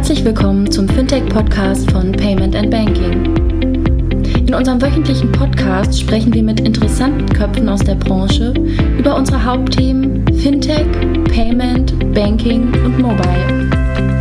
Herzlich willkommen zum Fintech-Podcast von Payment & Banking. In unserem wöchentlichen Podcast sprechen wir mit interessanten Köpfen aus der Branche über unsere Hauptthemen Fintech, Payment, Banking und Mobile.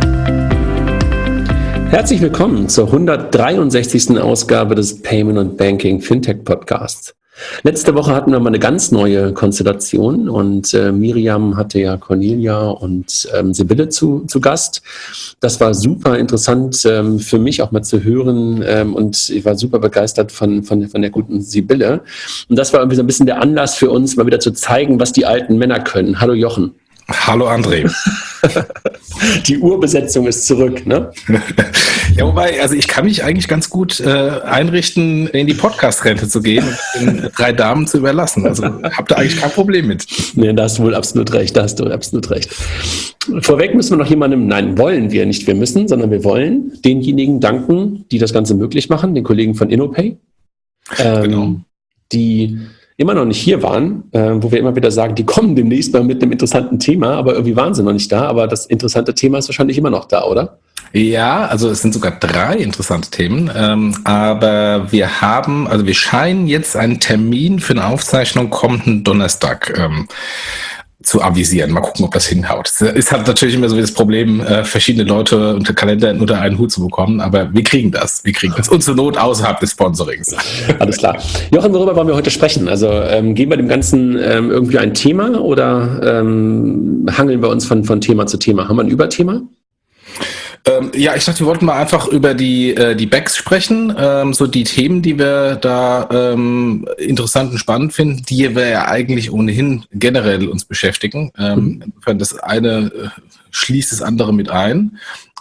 Herzlich willkommen zur 163. Ausgabe des Payment & Banking Fintech Podcasts. Letzte Woche hatten wir mal eine ganz neue Konstellation und Miriam hatte ja Cornelia und Sibylle zu Gast. Das war super interessant für mich auch mal zu hören und ich war super begeistert von der guten Sibylle. Und das war irgendwie so ein bisschen der Anlass für uns, mal wieder zu zeigen, was die alten Männer können. Hallo Jochen. Hallo André. Die Urbesetzung ist zurück, ne? Ja, wobei, also ich kann mich eigentlich ganz gut einrichten, in die Podcast-Rente zu gehen und den 3 Damen zu überlassen. Also habt ihr eigentlich kein Problem mit. Nee, da hast du wohl absolut recht, Vorweg müssen wir noch jemandem, nein, wollen wir, nicht wir müssen, sondern wir wollen denjenigen danken, die das Ganze möglich machen, den Kollegen von InnoPay, Genau. Die immer noch nicht hier waren, wo wir immer wieder sagen, die kommen demnächst mal mit einem interessanten Thema, aber irgendwie waren sie noch nicht da. Aber das interessante Thema ist wahrscheinlich immer noch da, oder? Ja, also es sind sogar 3 interessante Themen, aber wir scheinen jetzt einen Termin für eine Aufzeichnung kommenden Donnerstag zu avisieren. Mal gucken, ob das hinhaut. Es ist halt natürlich immer so wie das Problem, verschiedene Leute unter Kalender unter einen Hut zu bekommen, aber wir kriegen das. Und zur Not außerhalb des Sponsorings. Alles klar. Jochen, worüber wollen wir heute sprechen? Also geben wir dem Ganzen irgendwie ein Thema oder hangeln wir uns von Thema zu Thema? Haben wir ein Überthema? Ja, ich dachte, wir wollten mal einfach über die Backs sprechen, so die Themen, die wir da interessant und spannend finden, die wir ja eigentlich ohnehin generell uns beschäftigen. Insofern das eine schließt das andere mit ein.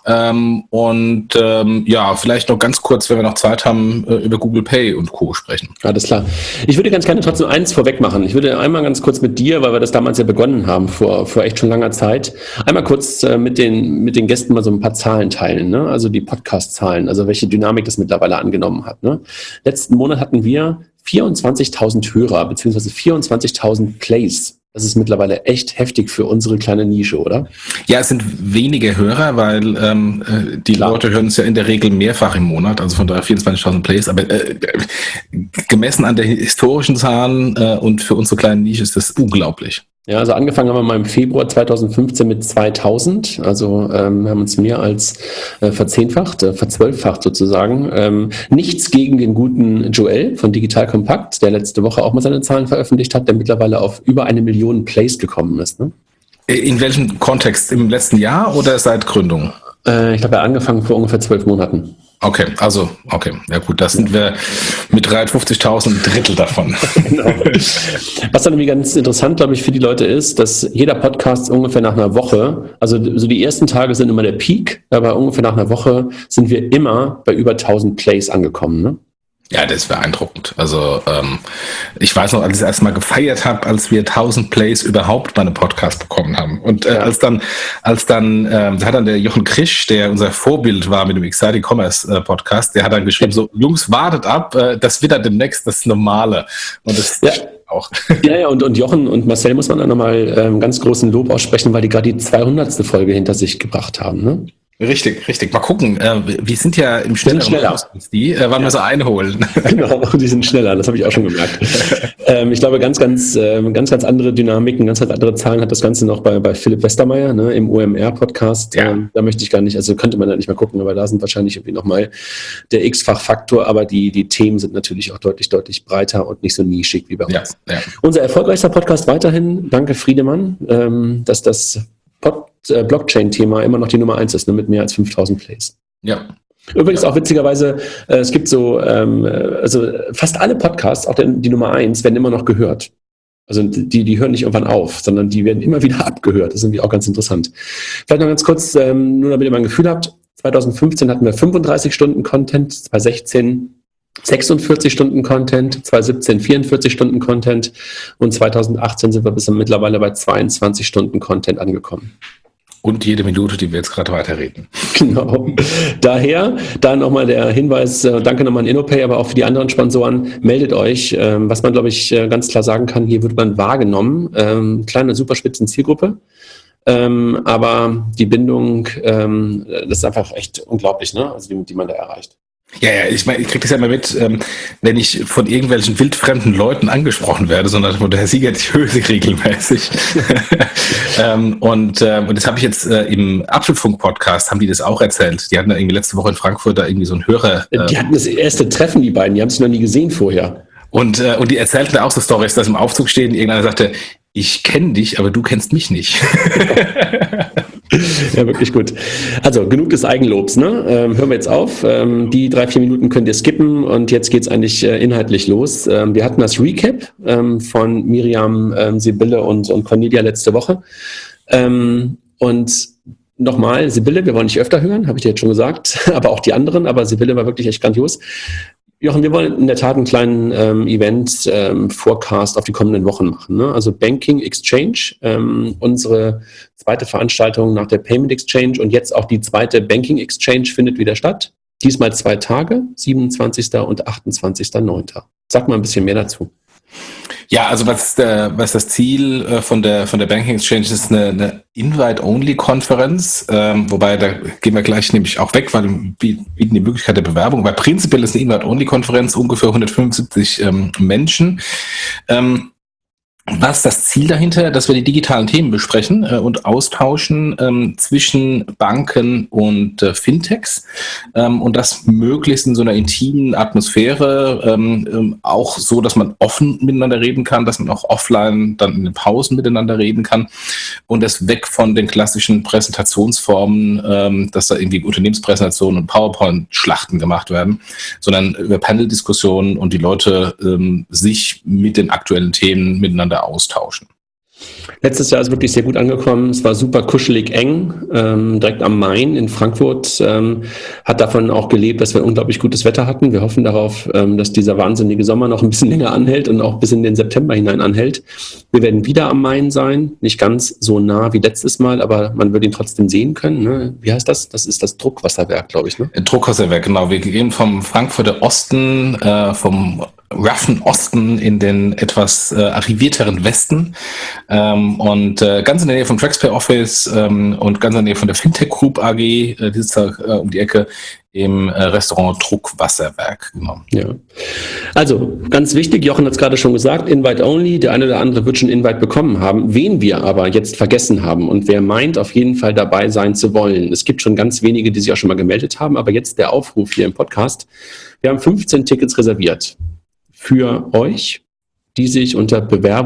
Ja, vielleicht noch ganz kurz, wenn wir noch Zeit haben, über Google Pay und Co. sprechen. Alles klar. Ich würde ganz gerne trotzdem eins vorweg machen. Ich würde einmal ganz kurz mit dir, weil wir das damals ja begonnen haben, vor echt schon langer Zeit, einmal kurz mit den Gästen mal so ein paar Zahlen teilen, ne? Also die Podcast-Zahlen, also welche Dynamik das mittlerweile angenommen hat, ne? Letzten Monat hatten wir 24.000 Hörer, beziehungsweise 24.000 Plays. Das ist mittlerweile echt heftig für unsere kleine Nische, oder? Ja, es sind wenige Hörer, weil die Leute hören es ja in der Regel mehrfach im Monat, also von daher 24.000 Plays, aber gemessen an der historischen Zahlen und für unsere kleine Nische ist das unglaublich. Ja, also angefangen haben wir mal im Februar 2015 mit 2000, also wir haben uns mehr als verzwölffacht sozusagen. Nichts gegen den guten Joel von Digital Compact, der letzte Woche auch mal seine Zahlen veröffentlicht hat, der mittlerweile auf über 1 Million Plays gekommen ist. Ne? In welchem Kontext? Im letzten Jahr oder seit Gründung? Ich glaube, er hat angefangen vor ungefähr 12 Monaten. Okay. Ja gut, das sind wir mit 350.000 ein Drittel davon. Genau. Was dann irgendwie ganz interessant, glaube ich, für die Leute ist, dass jeder Podcast ungefähr nach einer Woche, also so die ersten Tage sind immer der Peak, aber ungefähr nach einer Woche sind wir immer bei über 1000 Plays angekommen, ne? Ja, das ist beeindruckend. Also ich weiß noch, als ich das erste Mal gefeiert habe, als wir 1000 Plays überhaupt bei einem Podcast bekommen haben. Und als dann hat dann der Jochen Krisch, der unser Vorbild war mit dem Exciting Commerce Podcast, der hat dann geschrieben, so Jungs, wartet ab, das wird dann demnächst das Normale. Und das auch. Ja, und Jochen und Marcel muss man dann nochmal ganz großen Lob aussprechen, weil die gerade die 200. Folge hinter sich gebracht haben, ne? Richtig. Mal gucken. Wir sind ja im schneller als die, wann wir so einholen. Genau, die sind schneller, das habe ich auch schon gemerkt. Ich glaube, ganz andere Dynamiken, ganz andere Zahlen hat das Ganze noch bei Philipp Westermeier, ne, im OMR-Podcast. Ja. Da möchte ich gar nicht, also könnte man da nicht mal gucken, aber da sind wahrscheinlich irgendwie nochmal der X-Fach-Faktor, aber die Themen sind natürlich auch deutlich breiter und nicht so nischig wie bei uns. Ja. Unser erfolgreichster Podcast weiterhin, danke Friedemann, dass das Blockchain-Thema immer noch die Nummer 1 ist, ne, mit mehr als 5000 Plays. Ja. Übrigens auch witzigerweise, es gibt so, also fast alle Podcasts, auch die Nummer 1, werden immer noch gehört. Also die hören nicht irgendwann auf, sondern die werden immer wieder abgehört. Das ist irgendwie auch ganz interessant. Vielleicht noch ganz kurz, nur damit ihr mal ein Gefühl habt, 2015 hatten wir 35 Stunden Content, 2016 46 Stunden Content, 2017 44 Stunden Content und 2018 sind wir mittlerweile bei 22 Stunden Content angekommen. Und jede Minute, die wir jetzt gerade weiterreden. Genau. Daher, da nochmal der Hinweis, danke nochmal an InnoPay, aber auch für die anderen Sponsoren, meldet euch. Was man, glaube ich, ganz klar sagen kann, hier wird man wahrgenommen. Kleine, superspitzen Zielgruppe. Aber die Bindung, das ist einfach echt unglaublich, ne? Also die man da erreicht. Ja, ich meine, ich kriege das ja immer mit, wenn ich von irgendwelchen wildfremden Leuten angesprochen werde, sondern von der Sieger die Höse regelmäßig. Und das habe ich jetzt im Apfelfunk-Podcast, haben die das auch erzählt. Die hatten da irgendwie letzte Woche in Frankfurt da irgendwie so einen Hörer. Die hatten das erste Treffen, die beiden, die haben sich noch nie gesehen vorher. Und die erzählten da auch so Storys, dass im Aufzug stehen, irgendeiner sagte, ich kenne dich, aber du kennst mich nicht. Ja, wirklich gut. Also genug des Eigenlobs, ne? Hören wir jetzt auf. Die 3-4 Minuten könnt ihr skippen und jetzt geht's eigentlich inhaltlich los. Wir hatten das Recap von Miriam, Sibylle und Cornelia letzte Woche. Und nochmal, Sibylle, wir wollen dich öfter hören, habe ich dir jetzt schon gesagt, aber auch die anderen, aber Sibylle war wirklich echt grandios. Jochen, wir wollen in der Tat einen kleinen Event-Forecast auf die kommenden Wochen machen. Ne? Also Banking Exchange, unsere zweite Veranstaltung nach der Payment Exchange und jetzt auch die zweite Banking Exchange findet wieder statt. Diesmal 2 Tage, 27. und 28.09. Sag mal ein bisschen mehr dazu. Ja, also was das Ziel von der Banking Exchange ist, eine Invite-Only-Konferenz, wobei da gehen wir gleich nämlich auch weg, weil wir bieten die Möglichkeit der Bewerbung, weil prinzipiell ist eine Invite-Only-Konferenz ungefähr 175 Menschen. Was ist das Ziel dahinter? Dass wir die digitalen Themen besprechen und austauschen zwischen Banken und Fintechs und das möglichst in so einer intimen Atmosphäre, auch so, dass man offen miteinander reden kann, dass man auch offline dann in den Pausen miteinander reden kann und das weg von den klassischen Präsentationsformen, dass da irgendwie Unternehmenspräsentationen und PowerPoint-Schlachten gemacht werden, sondern über Panel-Diskussionen und die Leute sich mit den aktuellen Themen miteinander austauschen. Letztes Jahr ist wirklich sehr gut angekommen. Es war super kuschelig eng, direkt am Main in Frankfurt. Hat davon auch gelebt, dass wir unglaublich gutes Wetter hatten. Wir hoffen darauf, dass dieser wahnsinnige Sommer noch ein bisschen länger anhält und auch bis in den September hinein anhält. Wir werden wieder am Main sein, nicht ganz so nah wie letztes Mal, aber man wird ihn trotzdem sehen können. Ne? Wie heißt das? Das ist das Druckwasserwerk, glaube ich. Ne? Druckwasserwerk, genau. Wir gehen vom Frankfurter Osten, vom roughen Osten in den etwas arrivierteren Westen und ganz in der Nähe vom Traxpay Office und ganz in der Nähe von der Fintech Group AG, die ist da um die Ecke im Restaurant Druckwasserwerk. Genau. Ja. Also ganz wichtig, Jochen hat es gerade schon gesagt, Invite Only, der eine oder andere wird schon Invite bekommen haben, wen wir aber jetzt vergessen haben und wer meint, auf jeden Fall dabei sein zu wollen. Es gibt schon ganz wenige, die sich auch schon mal gemeldet haben, aber jetzt der Aufruf hier im Podcast. Wir haben 15 Tickets reserviert für euch, die sich unter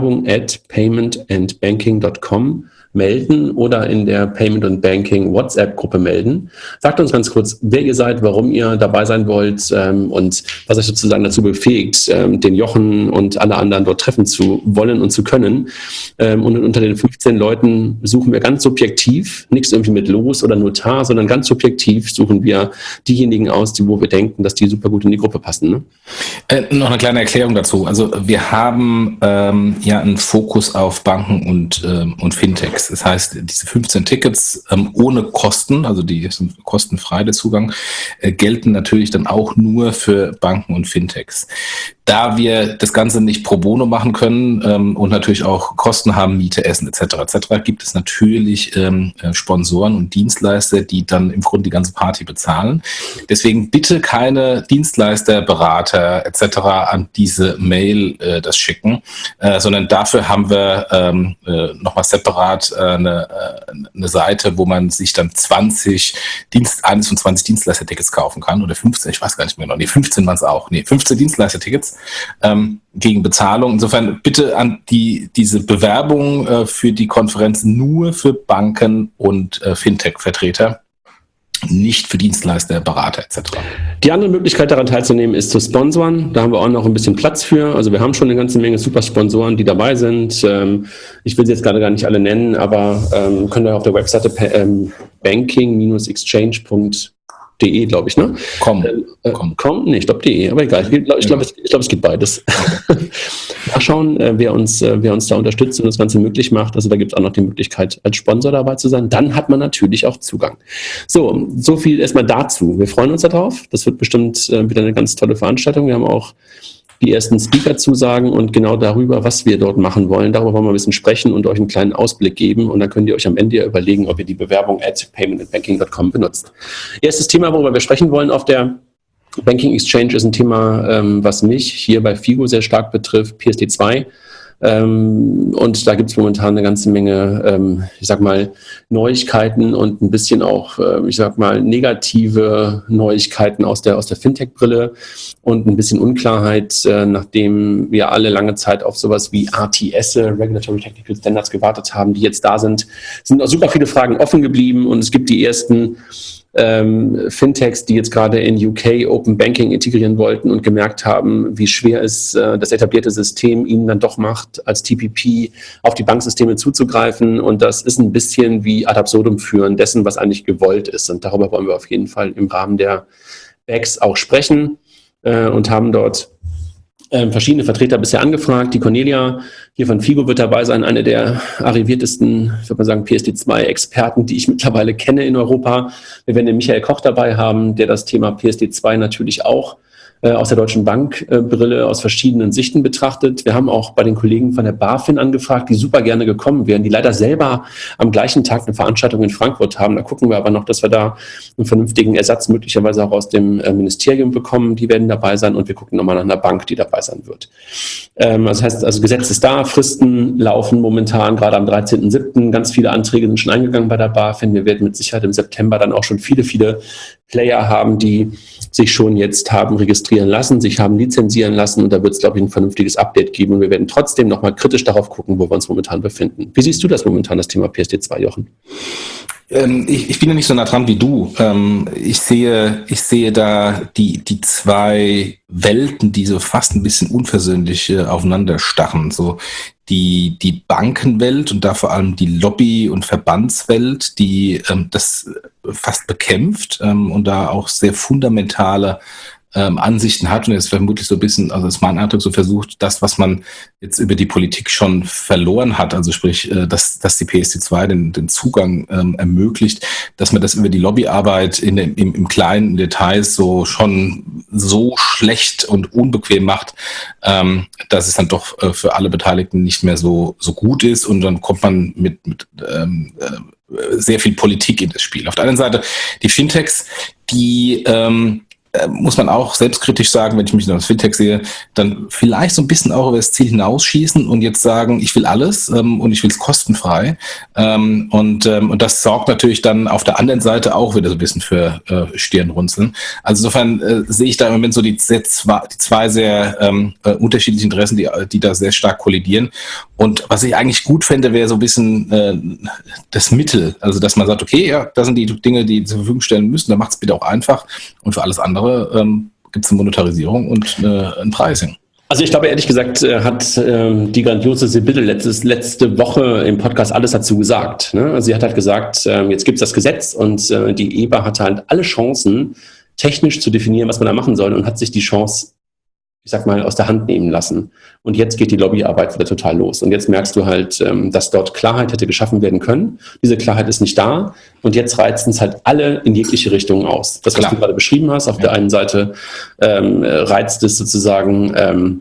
bewerbung@paymentandbanking.com melden oder in der Payment und Banking WhatsApp-Gruppe melden. Sagt uns ganz kurz, wer ihr seid, warum ihr dabei sein wollt und was euch sozusagen dazu befähigt, den Jochen und alle anderen dort treffen zu wollen und zu können. Und unter den 15 Leuten suchen wir ganz subjektiv, nichts irgendwie mit Los oder Notar, sondern ganz subjektiv suchen wir diejenigen aus, wo wir denken, dass die super gut in die Gruppe passen. Ne? Noch eine kleine Erklärung dazu. Also wir haben ja einen Fokus auf Banken und Fintechs. Das heißt, diese 15 Tickets ohne Kosten, also die sind kostenfrei, der Zugang, gelten natürlich dann auch nur für Banken und Fintechs. Da wir das Ganze nicht pro bono machen können und natürlich auch Kosten haben, Miete, Essen etc., gibt es natürlich Sponsoren und Dienstleister, die dann im Grunde die ganze Party bezahlen. Deswegen bitte keine Dienstleister, Berater etc. an diese Mail das schicken, sondern dafür haben wir nochmal separat eine Seite, wo man sich dann 20 Dienstleister-Tickets kaufen kann oder 15, ich weiß gar nicht mehr genau, 15 waren es auch, 15 Dienstleister-Tickets gegen Bezahlung. Insofern bitte an diese Bewerbung für die Konferenz nur für Banken und Fintech-Vertreter, nicht für Dienstleister, Berater etc. Die andere Möglichkeit daran teilzunehmen ist zu sponsoren. Da haben wir auch noch ein bisschen Platz für. Also wir haben schon eine ganze Menge super Sponsoren, die dabei sind. Ich will sie jetzt gerade gar nicht alle nennen, aber könnt ihr auf der Webseite banking-exchange.de, glaube ich, ne? Komm. Nee, ich glaube de, aber egal. Ich glaube, es gibt beides. Nachschauen, wer uns da unterstützt und das Ganze möglich macht. Also da gibt es auch noch die Möglichkeit, als Sponsor dabei zu sein. Dann hat man natürlich auch Zugang. So viel erstmal dazu. Wir freuen uns darauf. Das wird bestimmt wieder eine ganz tolle Veranstaltung. Wir haben auch die ersten Speaker zusagen und genau darüber, was wir dort machen wollen. Darüber wollen wir ein bisschen sprechen und euch einen kleinen Ausblick geben. Und dann könnt ihr euch am Ende überlegen, ob ihr die Bewerbung @paymentandbanking.com benutzt. Erstes Thema, worüber wir sprechen wollen auf der Banking Exchange, ist ein Thema, was mich hier bei FIGO sehr stark betrifft, PSD2. Und da gibt es momentan eine ganze Menge, Neuigkeiten und ein bisschen auch, negative Neuigkeiten aus der Fintech-Brille und ein bisschen Unklarheit, nachdem wir alle lange Zeit auf sowas wie RTS, Regulatory Technical Standards, gewartet haben, die jetzt da sind. Es sind auch super viele Fragen offen geblieben und es gibt die ersten Fintechs, die jetzt gerade in UK Open Banking integrieren wollten und gemerkt haben, wie schwer es das etablierte System ihnen dann doch macht, als TPP auf die Banksysteme zuzugreifen. Und das ist ein bisschen wie ad absurdum führen dessen, was eigentlich gewollt ist. Und darüber wollen wir auf jeden Fall im Rahmen der BEX auch sprechen und haben dort verschiedene Vertreter bisher angefragt. Die Cornelia hier von FIGO wird dabei sein, eine der arriviertesten, ich würde mal sagen, PSD2-Experten, die ich mittlerweile kenne in Europa. Wir werden den Michael Koch dabei haben, der das Thema PSD2 natürlich auch aus der Deutschen Bank-Brille aus verschiedenen Sichten betrachtet. Wir haben auch bei den Kollegen von der BaFin angefragt, die super gerne gekommen wären, die leider selber am gleichen Tag eine Veranstaltung in Frankfurt haben. Da gucken wir aber noch, dass wir da einen vernünftigen Ersatz möglicherweise auch aus dem Ministerium bekommen. Die werden dabei sein und wir gucken nochmal nach einer Bank, die dabei sein wird. Das heißt, Gesetz ist da, Fristen laufen momentan, gerade am 13.07. Ganz viele Anträge sind schon eingegangen bei der BaFin. Wir werden mit Sicherheit im September dann auch schon viele Player haben, die sich schon jetzt haben registrieren lassen, sich haben lizenzieren lassen und da wird es, glaube ich, ein vernünftiges Update geben und wir werden trotzdem nochmal kritisch darauf gucken, wo wir uns momentan befinden. Wie siehst du das momentan, das Thema PSD2, Jochen? Ich bin ja nicht so nah dran wie du. Ich sehe da die zwei Welten, die so fast ein bisschen unversöhnlich aufeinander stachen. So die Bankenwelt und da vor allem die Lobby- und Verbandswelt, die das fast bekämpft und da auch sehr fundamentale Ansichten hat und jetzt vermutlich so ein bisschen, also ist mein Eindruck, so versucht, das, was man jetzt über die Politik schon verloren hat, also sprich, dass die PSD2 den Zugang ermöglicht, dass man das über die Lobbyarbeit im kleinen Details so schon so schlecht und unbequem macht, dass es dann doch für alle Beteiligten nicht mehr so gut ist und dann kommt man mit sehr viel Politik in das Spiel. Auf der anderen Seite die Fintechs, die muss man auch selbstkritisch sagen, wenn ich mich noch als Fintech sehe, dann vielleicht so ein bisschen auch über das Ziel hinausschießen und jetzt sagen, ich will alles und ich will es kostenfrei. Und das sorgt natürlich dann auf der anderen Seite auch wieder so ein bisschen für Stirnrunzeln. Also insofern sehe ich da im Moment so die zwei sehr unterschiedlichen Interessen, die da sehr stark kollidieren. Und was ich eigentlich gut fände, wäre so ein bisschen das Mittel. Also dass man sagt, okay, ja, das sind die Dinge, die zur Verfügung stellen müssen, dann macht es bitte auch einfach. Und für alles andere gibt es eine Monetarisierung und ein Pricing. Also ich glaube, ehrlich gesagt, hat die grandiose Sibylle letzte Woche im Podcast alles dazu gesagt. Ne? Also sie hat halt gesagt, jetzt gibt es das Gesetz und die EBA hatte halt alle Chancen, technisch zu definieren, was man da machen soll und hat sich die Chance, ich sag mal, aus der Hand nehmen lassen. Und jetzt geht die Lobbyarbeit wieder total los. Und jetzt merkst du halt, dass dort Klarheit hätte geschaffen werden können. Diese Klarheit ist nicht da. Und jetzt reizen es halt alle in jegliche Richtungen aus. Das, was du gerade beschrieben hast, auf der einen Seite reizt es sozusagen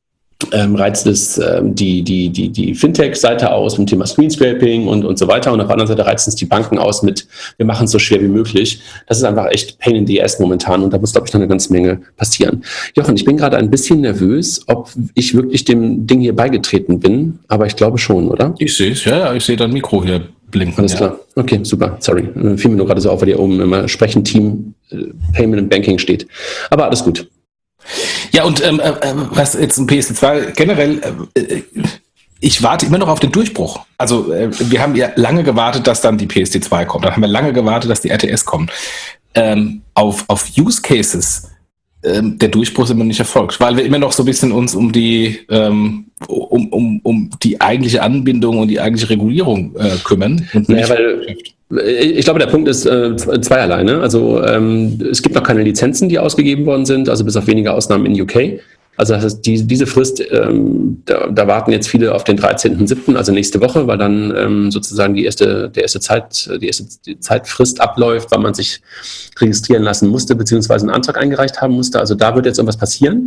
die Fintech-Seite aus mit dem Thema Screenscraping und so weiter. Und auf der anderen Seite reizt es die Banken aus mit, wir machen es so schwer wie möglich. Das ist einfach echt Pain in the Ass momentan und da muss, glaube ich, noch eine ganze Menge passieren. Jochen, ich bin gerade ein bisschen nervös, ob ich wirklich dem Ding hier beigetreten bin, aber ich glaube schon, oder? Ich sehe es, ja, ich sehe dein Mikro hier blinken. Alles klar. Okay, super, sorry. Fiel mir nur gerade so auf, weil hier oben immer Sprechenteam Payment and Banking steht. Aber alles gut. Ja, und was jetzt ein PSD2 generell, ich warte immer noch auf den Durchbruch. Also wir haben ja lange gewartet, dass dann die PSD2 kommt. Dann haben wir lange gewartet, dass die RTS kommt. Auf Use Cases der Durchbruch ist immer nicht erfolgt, weil wir immer noch so ein bisschen uns um die eigentliche Anbindung und die eigentliche Regulierung kümmern. Und ich glaube, der Punkt ist zweierlei. Ne? Also es gibt noch keine Lizenzen, die ausgegeben worden sind, also bis auf wenige Ausnahmen in UK. Also das heißt, diese Frist, da warten jetzt viele auf den 13.07., also nächste Woche, weil dann sozusagen die erste Zeitfrist abläuft, weil man sich registrieren lassen musste, beziehungsweise einen Antrag eingereicht haben musste. Also da wird jetzt irgendwas passieren.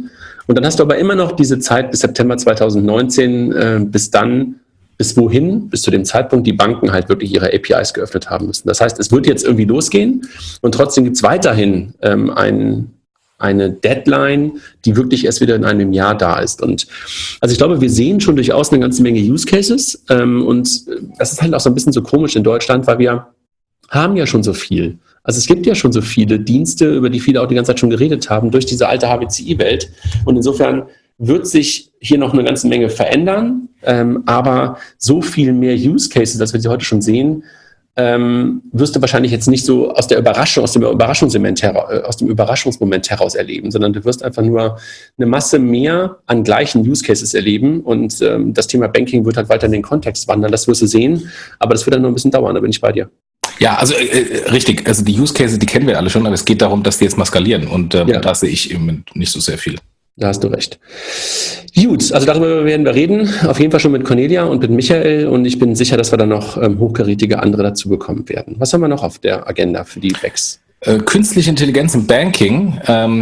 Und dann hast du aber immer noch diese Zeit bis September 2019, bis wohin? Bis zu dem Zeitpunkt, die Banken halt wirklich ihre APIs geöffnet haben müssen. Das heißt, es wird jetzt irgendwie losgehen und trotzdem gibt es weiterhin eine Deadline, die wirklich erst wieder in einem Jahr da ist. Und also ich glaube, wir sehen schon durchaus eine ganze Menge Use Cases und das ist halt auch so ein bisschen so komisch in Deutschland, weil wir haben ja schon so viel. Also es gibt ja schon so viele Dienste, über die viele auch die ganze Zeit schon geredet haben, durch diese alte HBCI-Welt. Und insofern wird sich hier noch eine ganze Menge verändern, aber so viel mehr Use Cases, als wir sie heute schon sehen, wirst du wahrscheinlich jetzt nicht so aus dem Überraschungsmoment heraus erleben, sondern du wirst einfach nur eine Masse mehr an gleichen Use Cases erleben und das Thema Banking wird halt weiter in den Kontext wandern, das wirst du sehen, aber das wird dann noch ein bisschen dauern, da bin ich bei dir. Ja, also richtig, also die Use Cases, die kennen wir alle schon, aber es geht darum, dass die jetzt mal skalieren und da sehe ich im Moment nicht so sehr viel. Da hast du recht. Gut, also darüber werden wir reden. Auf jeden Fall schon mit Cornelia und mit Michael. Und ich bin sicher, dass wir dann noch hochkarätige andere dazu bekommen werden. Was haben wir noch auf der Agenda für die BEX? Künstliche Intelligenz im Banking.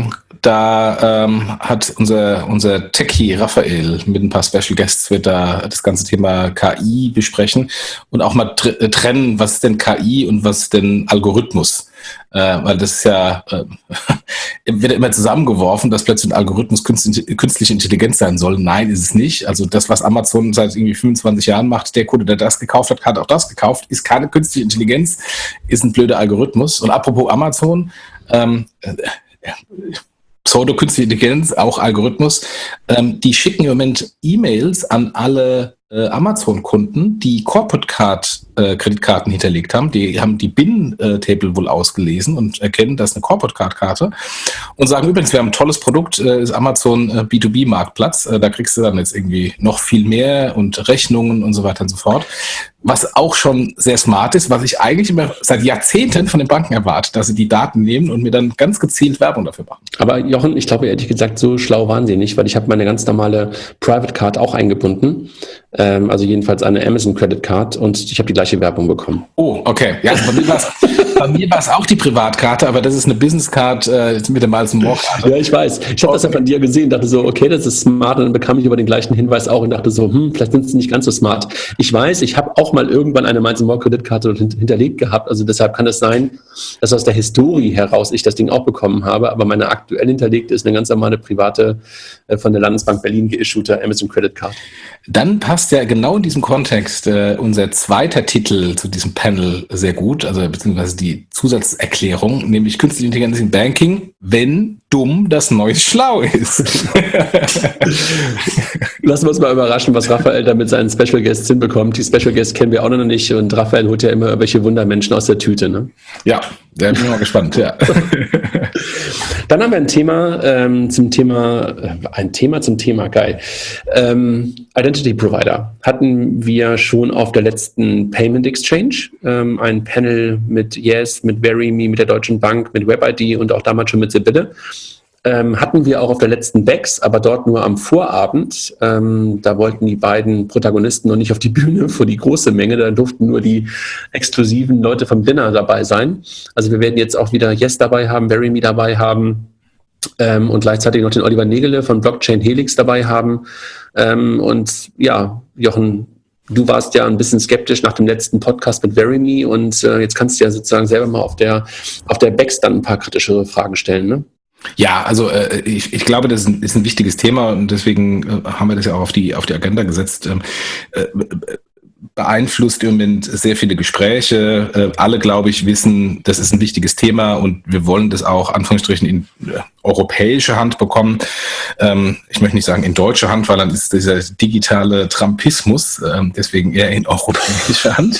Da hat unser Techie Raphael mit ein paar Special Guests wird da das ganze Thema KI besprechen und auch mal trennen, was ist denn KI und was ist denn Algorithmus? Weil das ist ja, wird immer zusammengeworfen, dass plötzlich ein Algorithmus künstliche Intelligenz sein soll. Nein, ist es nicht. Also das, was Amazon seit irgendwie 25 Jahren macht, der Kunde, der das gekauft hat auch das gekauft, ist keine künstliche Intelligenz, ist ein blöder Algorithmus. Und apropos Amazon, Pseudo-künstliche Intelligenz, auch Algorithmus, die schicken im Moment E-Mails an alle Amazon-Kunden, die Corporate Card Kreditkarten hinterlegt haben. Die haben die BIN-Table wohl ausgelesen und erkennen, das ist eine Corporate Card-Karte und sagen übrigens, wir haben ein tolles Produkt, ist Amazon B2B-Marktplatz. Da kriegst du dann jetzt irgendwie noch viel mehr und Rechnungen und so weiter und so fort. Was auch schon sehr smart ist, was ich eigentlich immer seit Jahrzehnten von den Banken erwarte, dass sie die Daten nehmen und mir dann ganz gezielt Werbung dafür machen. Aber Jochen, ich glaube ehrlich gesagt, so schlau waren sie nicht, weil ich habe meine ganz normale Private Card auch eingebunden. Also jedenfalls eine Amazon Credit Card und ich habe die gleiche Werbung bekommen. Oh, okay. Ja, bei mir war es auch die Privatkarte, aber das ist eine Business Card mit der Miles More Karte. Ja, ich weiß. Ich habe das ja von dir gesehen, dachte so, okay, das ist smart und dann bekam ich aber den gleichen Hinweis auch und dachte so, vielleicht sind sie nicht ganz so smart. Ich weiß, ich habe auch mal irgendwann eine Miles More Kreditkarte hinterlegt gehabt, also deshalb kann es sein, dass aus der Historie heraus ich das Ding auch bekommen habe, aber meine aktuell hinterlegte ist eine ganz normale private von der Landesbank Berlin geissuete Amazon Credit Card. Dann passt ja genau in diesem Kontext unser zweiter Titel zu diesem Panel sehr gut, also beziehungsweise die Zusatzerklärung, nämlich Künstliche Intelligenz im Banking, wenn dumm das neue Schlau ist. Lassen wir uns mal überraschen, was Raphael da mit seinen Special Guests hinbekommt. Die Special Guests kennen wir auch noch nicht und Raphael holt ja immer irgendwelche Wundermenschen aus der Tüte. Ne? Ja, da bin ich mal gespannt. Ja. Dann haben wir ein Thema zum Thema, geil. Identity Provider hatten wir schon auf der letzten Payment Exchange, ein Panel mit Yes, mit Verimi, mit der Deutschen Bank, mit WebID und auch damals schon mit Sibylle. Hatten wir auch auf der letzten BEX, aber dort nur am Vorabend. Da wollten die beiden Protagonisten noch nicht auf die Bühne vor die große Menge. Da durften nur die exklusiven Leute vom Dinner dabei sein. Also wir werden jetzt auch wieder Yes dabei haben, Verimi dabei haben und gleichzeitig noch den Oliver Nägele von Blockchain Helix dabei haben. Und ja, Jochen, du warst ja ein bisschen skeptisch nach dem letzten Podcast mit Verimi und jetzt kannst du ja sozusagen selber mal auf der BEX dann ein paar kritischere Fragen stellen, ne? Ja, also ich glaube, das ist ein wichtiges Thema und deswegen haben wir das ja auch auf die Agenda gesetzt. Beeinflusst im Moment sehr viele Gespräche. Alle, glaube ich, wissen, das ist ein wichtiges Thema und wir wollen das auch Anführungsstrichen in europäische Hand bekommen. Ich möchte nicht sagen in deutsche Hand, weil dann ist dieser digitale Trumpismus, deswegen eher in europäische Hand.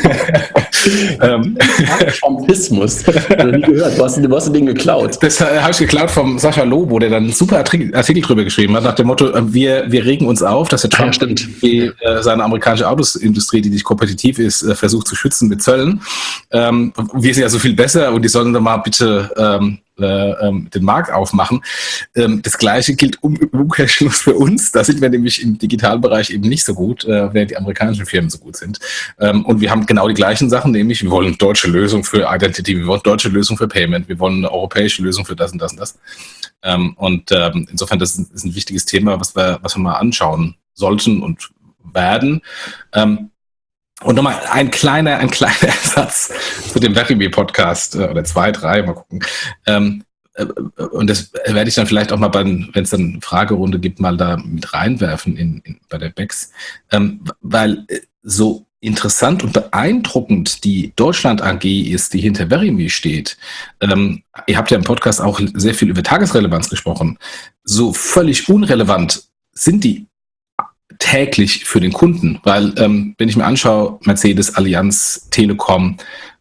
Trumpismus? Ich habe nie gehört. Du hast das Ding geklaut. Das habe ich geklaut vom Sascha Lobo, der dann einen super Artikel drüber geschrieben hat, nach dem Motto, wir regen uns auf, dass der Trump seine amerikanische Autosindustrie, die nicht kompetitiv ist, versucht zu schützen mit Zöllen. Wir sind ja so viel besser und die sollen dann mal bitte den Markt aufmachen. Das Gleiche gilt im Umkehrschluss für uns. Da sind wir nämlich im Digitalbereich eben nicht so gut, während die amerikanischen Firmen so gut sind. Und wir haben genau die gleichen Sachen, nämlich wir wollen eine deutsche Lösung für Identity, wir wollen eine deutsche Lösung für Payment, wir wollen eine europäische Lösung für das und das und das. Insofern, das ist ein wichtiges Thema, was wir mal anschauen sollten und werden. Und nochmal ein kleiner Satz zu dem Verimi-Podcast oder 2, 3, mal gucken. Und das werde ich dann vielleicht auch mal, wenn es dann eine Fragerunde gibt, mal da mit reinwerfen bei der BEX. Weil so interessant und beeindruckend die Deutschland AG ist, die hinter Verimi steht. Ihr habt ja im Podcast auch sehr viel über Tagesrelevanz gesprochen. So völlig unrelevant sind die täglich für den Kunden, weil wenn ich mir anschaue, Mercedes, Allianz, Telekom,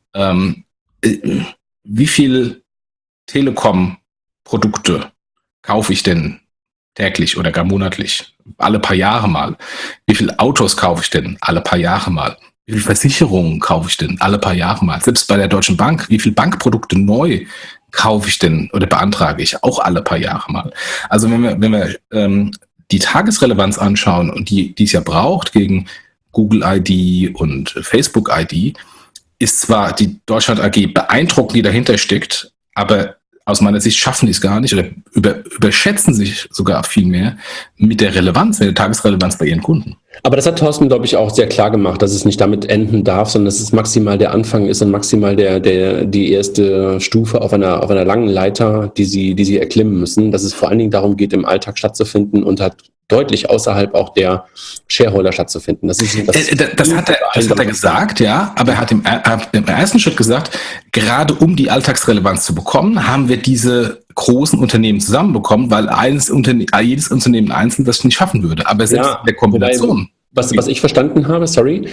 wie viel Telekom-Produkte kaufe ich denn täglich oder gar monatlich? Alle paar Jahre mal. Wie viele Autos kaufe ich denn? Alle paar Jahre mal. Wie viele Versicherungen kaufe ich denn? Alle paar Jahre mal. Selbst bei der Deutschen Bank, wie viele Bankprodukte neu kaufe ich denn oder beantrage ich? Auch alle paar Jahre mal. Also wenn wir die Tagesrelevanz anschauen und die es ja braucht gegen Google ID und Facebook ID, ist zwar die Deutschland AG beeindruckend, die dahinter steckt, aber aus meiner Sicht schaffen die es gar nicht oder überschätzen sich sogar viel mehr mit der Relevanz, mit der Tagesrelevanz bei ihren Kunden. Aber das hat Thorsten, glaube ich, auch sehr klar gemacht, dass es nicht damit enden darf, sondern dass es maximal der Anfang ist und maximal die erste Stufe auf einer langen Leiter, die sie erklimmen müssen, dass es vor allen Dingen darum geht, im Alltag stattzufinden und hat deutlich außerhalb auch der Shareholder stattzufinden. Das hat er gesagt, ja, aber er hat im ersten Schritt gesagt, gerade um die Alltagsrelevanz zu bekommen, haben wir diese großen Unternehmen zusammenbekommen, weil jedes Unternehmen einzeln das nicht schaffen würde. Aber selbst in der Kombination. Was ich verstanden habe,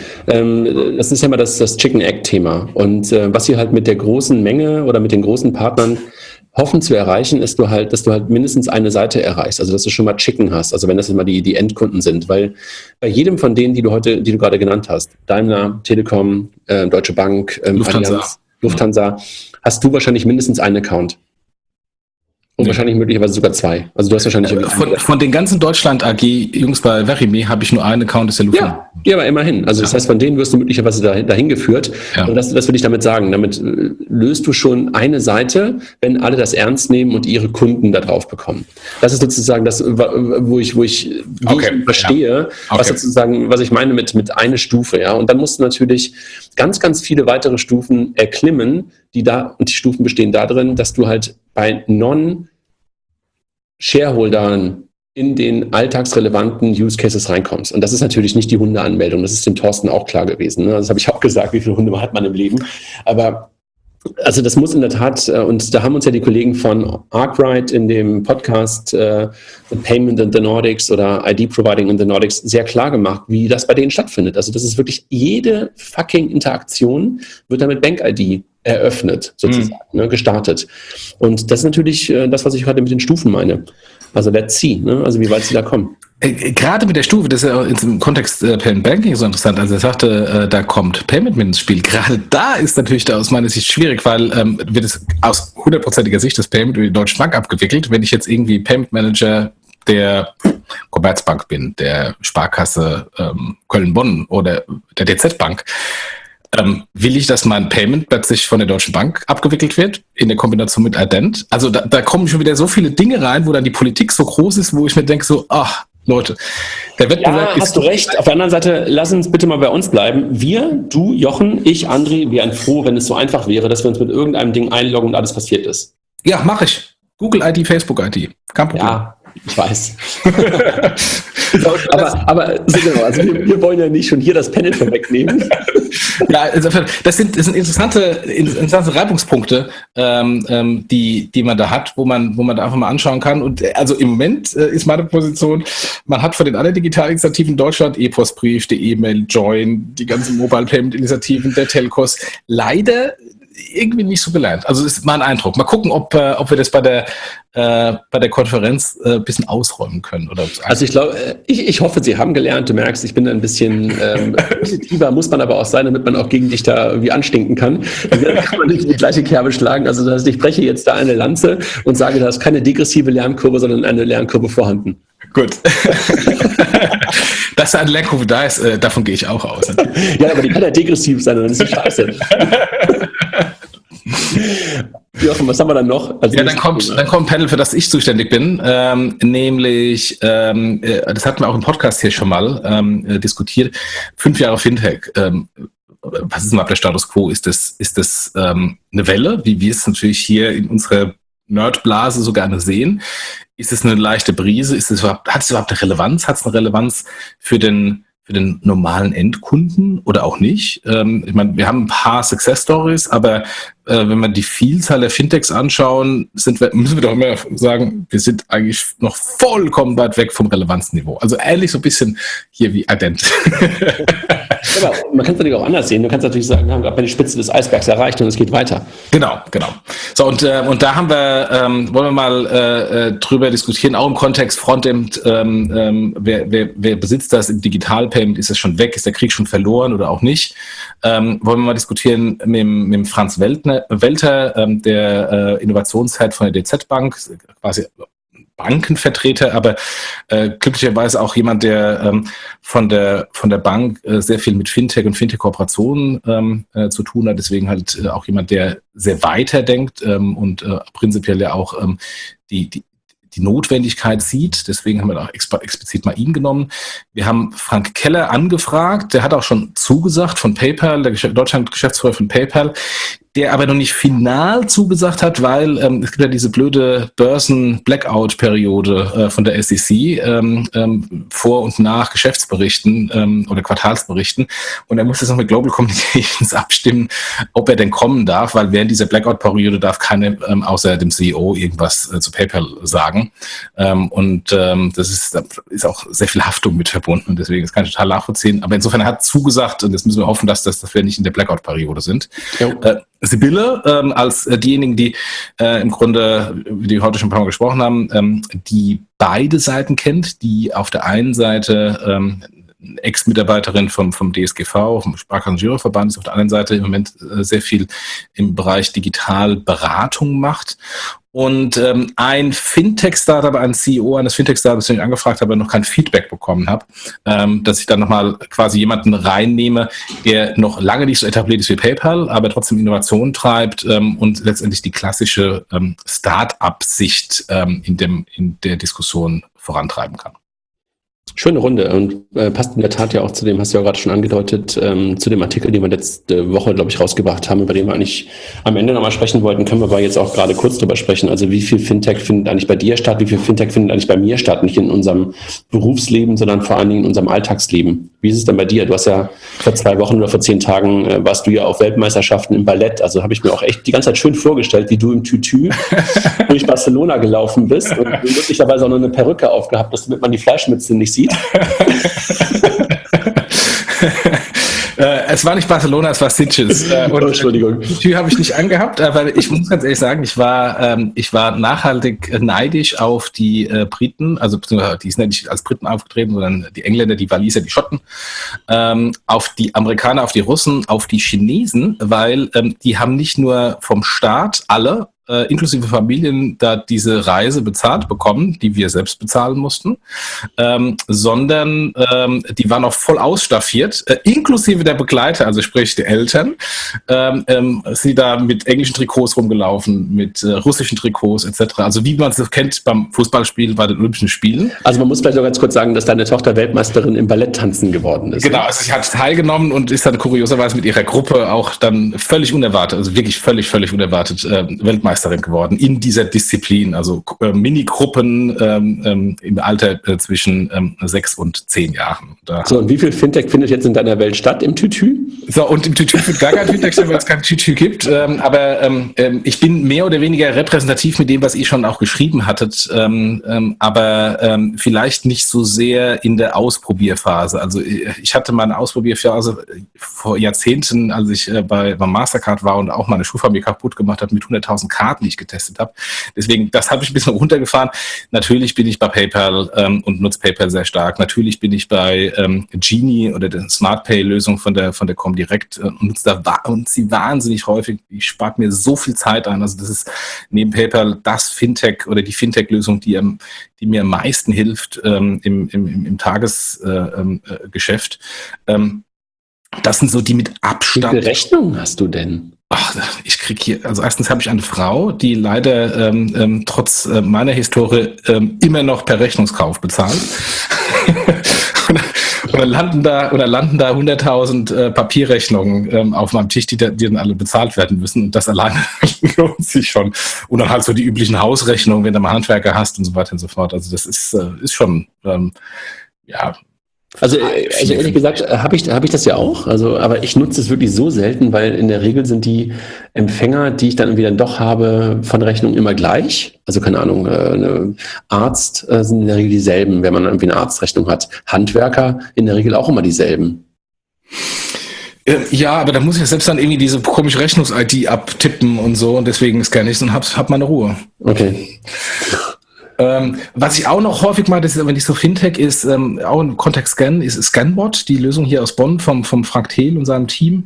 das ist ja mal das Chicken-Egg-Thema. Und was sie halt mit der großen Menge oder mit den großen Partnern hoffen zu erreichen, ist, dass du halt mindestens eine Seite erreichst. Also, dass du schon mal Chicken hast. Also, wenn das immer die Endkunden sind. Weil bei jedem von denen, die du gerade genannt hast, Daimler, Telekom, Deutsche Bank, Allianz, Lufthansa, hast du wahrscheinlich mindestens einen Account. Und wahrscheinlich möglicherweise sogar 2. Also du hast wahrscheinlich von den ganzen Deutschland AG Jungs bei Verimi habe ich nur einen Account, das ist der Lufthansa. Ja, aber immerhin. Also das heißt, von denen wirst du möglicherweise dahin geführt. Ja. Und das will ich damit sagen. Damit löst du schon eine Seite, wenn alle das ernst nehmen und ihre Kunden da drauf bekommen. Das ist sozusagen das, wo ich verstehe, was ich meine mit eine Stufe. Ja. Und dann musst du natürlich ganz, ganz viele weitere Stufen erklimmen, und die Stufen bestehen darin, dass du halt bei Non-Shareholdern in den alltagsrelevanten Use Cases reinkommst. Und das ist natürlich nicht die Hundeanmeldung. Das ist dem Thorsten auch klar gewesen. Ne? Das habe ich auch gesagt, wie viele Hunde hat man im Leben. Aber also das muss in der Tat, und da haben uns ja die Kollegen von Arkwright in dem Podcast The Payment in the Nordics oder ID Providing in the Nordics sehr klar gemacht, wie das bei denen stattfindet. Also das ist wirklich jede fucking Interaktion wird damit Bank-ID eröffnet, sozusagen, gestartet. Und das ist natürlich das, was ich gerade mit den Stufen meine. Also let's see, ne? Also wie weit sie da kommen. Gerade mit der Stufe, das ist ja im Kontext Payment Banking so interessant. Also er sagte, da kommt Payment mit ins Spiel. Gerade da ist natürlich da aus meiner Sicht schwierig, weil wird es aus 100%iger Sicht das Payment über die Deutsche Bank abgewickelt. Wenn ich jetzt irgendwie Payment Manager der Commerzbank bin, der Sparkasse Köln-Bonn oder der DZ Bank, will ich, dass mein Payment plötzlich von der Deutschen Bank abgewickelt wird, in der Kombination mit Ident? Also da kommen schon wieder so viele Dinge rein, wo dann die Politik so groß ist, wo ich mir denke so, ach, Leute, der Wettbewerb ist... hast du recht. Auf der anderen Seite, lass uns bitte mal bei uns bleiben. Wir, du, Jochen, ich, André, wären froh, wenn es so einfach wäre, dass wir uns mit irgendeinem Ding einloggen und alles passiert ist. Ja, mache ich. Google ID, Facebook ID. Kein Problem. Ja, ich weiß. aber genau, also wir wollen ja nicht schon hier das Panel vorwegnehmen. Ja, insofern, das sind interessante Reibungspunkte, die man da hat, wo man da einfach mal anschauen kann. Und also im Moment ist meine Position, man hat von den anderen Digitalinitiativen in Deutschland, E-Postbrief, die E-Mail, Join, die ganzen Mobile Payment Initiativen, der Telcos, leider irgendwie nicht so gelernt. Also das ist mein Eindruck. Mal gucken, ob wir das bei der Konferenz ein bisschen ausräumen können. Also ich glaube, ich hoffe, Sie haben gelernt. Du merkst, ich bin ein bisschen positiver, muss man aber auch sein, damit man auch gegen dich da irgendwie anstinken kann. Dann kann man nicht in die gleiche Kerbe schlagen. Also das heißt, ich breche jetzt da eine Lanze und sage, da ist keine degressive Lernkurve, sondern eine Lernkurve vorhanden. Gut. Dass da eine Lernkurve da ist, davon gehe ich auch aus. Ja, aber die kann ja degressiv sein, dann ist die scheiße. Jochen, was haben wir dann noch? Ja, dann kommt ein Panel, für das ich zuständig bin, nämlich, das hatten wir auch im Podcast hier schon mal diskutiert, 5 Jahre Fintech. Was ist überhaupt der Status Quo? Ist das eine Welle, wie wir es natürlich hier in unserer Nerdblase so gerne sehen? Ist es eine leichte Brise? Hat es überhaupt eine Relevanz? Hat es eine Relevanz für den normalen Endkunden oder auch nicht? Ich meine, wir haben ein paar Success Stories, aber wenn wir die Vielzahl der Fintechs anschauen, müssen wir doch immer sagen, wir sind eigentlich noch vollkommen weit weg vom Relevanzniveau. Also ähnlich so ein bisschen hier wie Ident. Aber man kann es natürlich auch anders sehen. Du kannst natürlich sagen, wir haben gerade die Spitze des Eisbergs erreicht und es geht weiter. Genau. So, und da haben wir, wollen wir mal drüber diskutieren, auch im Kontext Frontend, wer besitzt das im Digital-Payment? Ist das schon weg? Ist der Krieg schon verloren oder auch nicht? Wollen wir mal diskutieren mit dem Franz Welter, der Innovationshead von der DZ Bank, quasi Bankenvertreter, aber glücklicherweise auch jemand, der von der Bank sehr viel mit Fintech und Fintech-Kooperationen zu tun hat. Deswegen halt auch jemand, der sehr weiterdenkt und prinzipiell ja auch die Notwendigkeit sieht. Deswegen haben wir auch explizit mal ihn genommen. Wir haben Frank Keller angefragt. Der hat auch schon zugesagt von PayPal, der Deutschland-Geschäftsführer von PayPal, der aber noch nicht final zugesagt hat, weil es gibt ja diese blöde Börsen-Blackout-Periode von der SEC vor und nach Geschäftsberichten oder Quartalsberichten. Und er muss jetzt noch mit Global Communications abstimmen, ob er denn kommen darf, weil während dieser Blackout-Periode darf keiner außer dem CEO irgendwas zu PayPal sagen. Das ist auch sehr viel Haftung mit verbunden und deswegen das kann ich total nachvollziehen. Aber insofern er hat zugesagt und jetzt müssen wir hoffen, dass wir nicht in der Blackout-Periode sind. Sibylle, als diejenigen, die im Grunde, die heute schon ein paar Mal gesprochen haben, die beide Seiten kennt, die auf der einen Seite Ex-Mitarbeiterin vom DSGV, vom Sparkassen-Giroverband, ist auf der anderen Seite im Moment sehr viel im Bereich Digitalberatung macht. Und ein Fintech-Startup, ein CEO eines Fintech-Startups, den ich angefragt habe, noch kein Feedback bekommen habe, dass ich dann nochmal quasi jemanden reinnehme, der noch lange nicht so etabliert ist wie PayPal, aber trotzdem Innovation treibt und letztendlich die klassische Start-up-Sicht in der Diskussion vorantreiben kann. Schöne Runde und passt in der Tat ja auch zu dem, hast du ja gerade schon angedeutet, zu dem Artikel, den wir letzte Woche, glaube ich, rausgebracht haben, über den wir eigentlich am Ende nochmal sprechen wollten, können wir aber jetzt auch gerade kurz drüber sprechen. Also wie viel Fintech findet eigentlich bei dir statt, wie viel Fintech findet eigentlich bei mir statt, nicht in unserem Berufsleben, sondern vor allen Dingen in unserem Alltagsleben. Wie ist es denn bei dir? Du hast ja vor 2 Wochen oder vor 10 Tagen warst du ja auf Weltmeisterschaften im Ballett, also habe ich mir auch echt die ganze Zeit schön vorgestellt, wie du im Tütü durch Barcelona gelaufen bist und möglicherweise auch noch eine Perücke aufgehabt hast, damit man die Fleischmütze nicht sieht. Es war nicht Barcelona, es war Sitges. Entschuldigung. Die habe ich nicht angehabt, aber ich muss ganz ehrlich sagen, ich war nachhaltig neidisch auf die Briten, also die sind ja nicht als Briten aufgetreten, sondern die Engländer, die Waliser, die Schotten, auf die Amerikaner, auf die Russen, auf die Chinesen, weil die haben nicht nur vom Staat alle inklusive Familien da diese Reise bezahlt bekommen, die wir selbst bezahlen mussten, sondern die waren auch voll ausstaffiert, inklusive der Begleiter, also sprich die Eltern, sie da mit englischen Trikots rumgelaufen, mit russischen Trikots etc. Also wie man es kennt beim Fußballspiel bei den Olympischen Spielen. Also man muss vielleicht auch ganz kurz sagen, dass deine Tochter Weltmeisterin im Balletttanzen geworden ist. Genau, also sie hat teilgenommen und ist dann kurioserweise mit ihrer Gruppe auch dann völlig unerwartet, also wirklich völlig unerwartet Weltmeisterin geworden in dieser Disziplin, also Minigruppen im Alter zwischen 6 und 10 Jahren. So, und wie viel Fintech findet jetzt in deiner Welt statt im Tütü? So, und im Tütü findet gar kein Fintech statt, weil es kein Tütü gibt, aber ich bin mehr oder weniger repräsentativ mit dem, was ihr schon auch geschrieben hattet, aber vielleicht nicht so sehr in der Ausprobierphase. Also ich hatte meine Ausprobierphase vor Jahrzehnten, als ich bei Mastercard war und auch meine Schufa mir kaputt gemacht habe mit 100.000 Karten, die ich getestet habe. Deswegen, das habe ich ein bisschen runtergefahren. Natürlich bin ich bei PayPal und nutze PayPal sehr stark. Natürlich bin ich bei Genie oder der Smart Pay-Lösung von der Comdirect und nutze sie wahnsinnig häufig. Die spart mir so viel Zeit ein. Also das ist neben PayPal das Fintech oder die Fintech-Lösung, die mir am meisten hilft im Tagesgeschäft. Das sind so die mit Abstand. Wie viele Rechnungen hast du denn? Ach, ich krieg hier, also erstens habe ich eine Frau, die leider trotz meiner Historie immer noch per Rechnungskauf bezahlt. Und dann landen da 100.000 Papierrechnungen auf meinem Tisch, die dann alle bezahlt werden müssen. Und das alleine lohnt sich schon. Und dann halt so die üblichen Hausrechnungen, wenn du mal Handwerker hast und so weiter und so fort. Also das ist schon, ja. Also ehrlich gesagt, habe ich das ja auch, aber ich nutze es wirklich so selten, weil in der Regel sind die Empfänger, die ich dann irgendwie dann doch habe, von Rechnung immer gleich. Also keine Ahnung, Arzt sind in der Regel dieselben, wenn man irgendwie eine Arztrechnung hat. Handwerker in der Regel auch immer dieselben. Ja, aber da muss ich ja selbst dann irgendwie diese komische Rechnungs-ID abtippen und so und deswegen scanne ich es und hab meine Ruhe. Okay. Was ich auch noch häufig mache, das ist, wenn ich so Fintech ist, auch im Kontext Scan, ist ScanBot, die Lösung hier aus Bonn vom Frank Thiel und seinem Team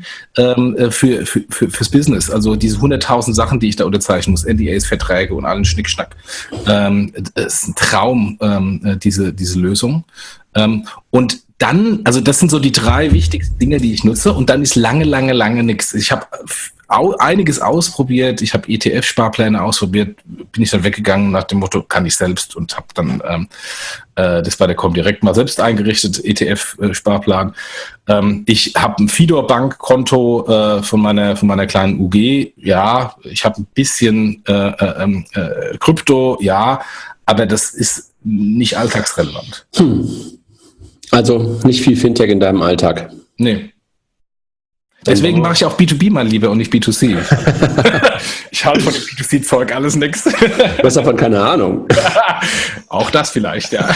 fürs Business. Also diese 100.000 Sachen, die ich da unterzeichnen muss, NDAs, Verträge und allen Schnickschnack. Das ist ein Traum, diese Lösung. Und dann, also das sind so die 3 wichtigsten Dinge, die ich nutze. Und dann ist lange nichts. Ich habe einiges ausprobiert. Ich habe ETF-Sparpläne ausprobiert. Bin ich dann weggegangen nach dem Motto, kann ich selbst, und habe dann das bei der Comdirect mal selbst eingerichtet, ETF-Sparplan. Ich habe ein Fidor-Bank-Konto von meiner kleinen UG. Ja, ich habe ein bisschen Krypto, ja, aber das ist nicht alltagsrelevant. Also nicht viel Fintech in deinem Alltag. Nee. Deswegen mache ich auch B2B mal lieber und nicht B2C. Ich halte von dem B2C-Zeug alles nix. Du hast davon keine Ahnung. Auch das vielleicht, ja.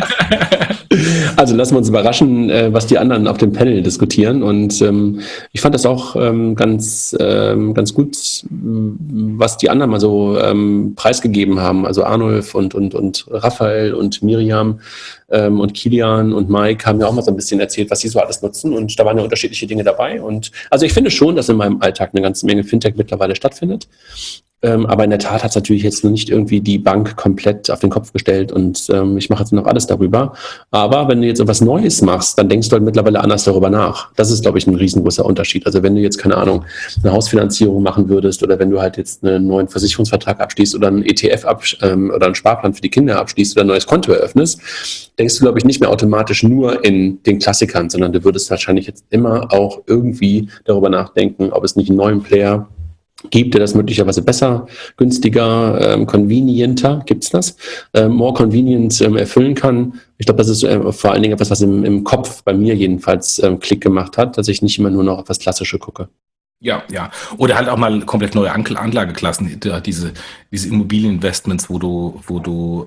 Also lassen wir uns überraschen, was die anderen auf dem Panel diskutieren. Und ich fand das auch ganz gut, was die anderen mal so preisgegeben haben. Also Arnulf und Raphael und Miriam und Kilian und Mike haben ja auch mal so ein bisschen erzählt, was sie so alles nutzen. Und da waren ja unterschiedliche Dinge dabei. Und also ich finde schon, dass in meinem Alltag eine ganze Menge Fintech mittlerweile stattfindet. Aber in der Tat hat es natürlich jetzt noch nicht irgendwie die Bank komplett auf den Kopf gestellt und ich mache jetzt noch alles darüber. Aber wenn du jetzt etwas Neues machst, dann denkst du halt mittlerweile anders darüber nach. Das ist, glaube ich, ein riesengroßer Unterschied. Also wenn du jetzt, keine Ahnung, eine Hausfinanzierung machen würdest oder wenn du halt jetzt einen neuen Versicherungsvertrag abschließt oder einen ETF oder einen Sparplan für die Kinder abschließt oder ein neues Konto eröffnest, denkst du, glaube ich, nicht mehr automatisch nur in den Klassikern, sondern du würdest wahrscheinlich jetzt immer auch irgendwie darüber nachdenken, ob es nicht einen neuen Player gibt, der das möglicherweise besser, günstiger, convenienter, gibt's das, more convenient erfüllen kann. Ich glaube, das ist vor allen Dingen etwas, was im Kopf bei mir jedenfalls Klick gemacht hat, dass ich nicht immer nur noch auf das Klassische gucke. Ja. Oder halt auch mal komplett neue Anlageklassen, diese Immobilieninvestments, wo du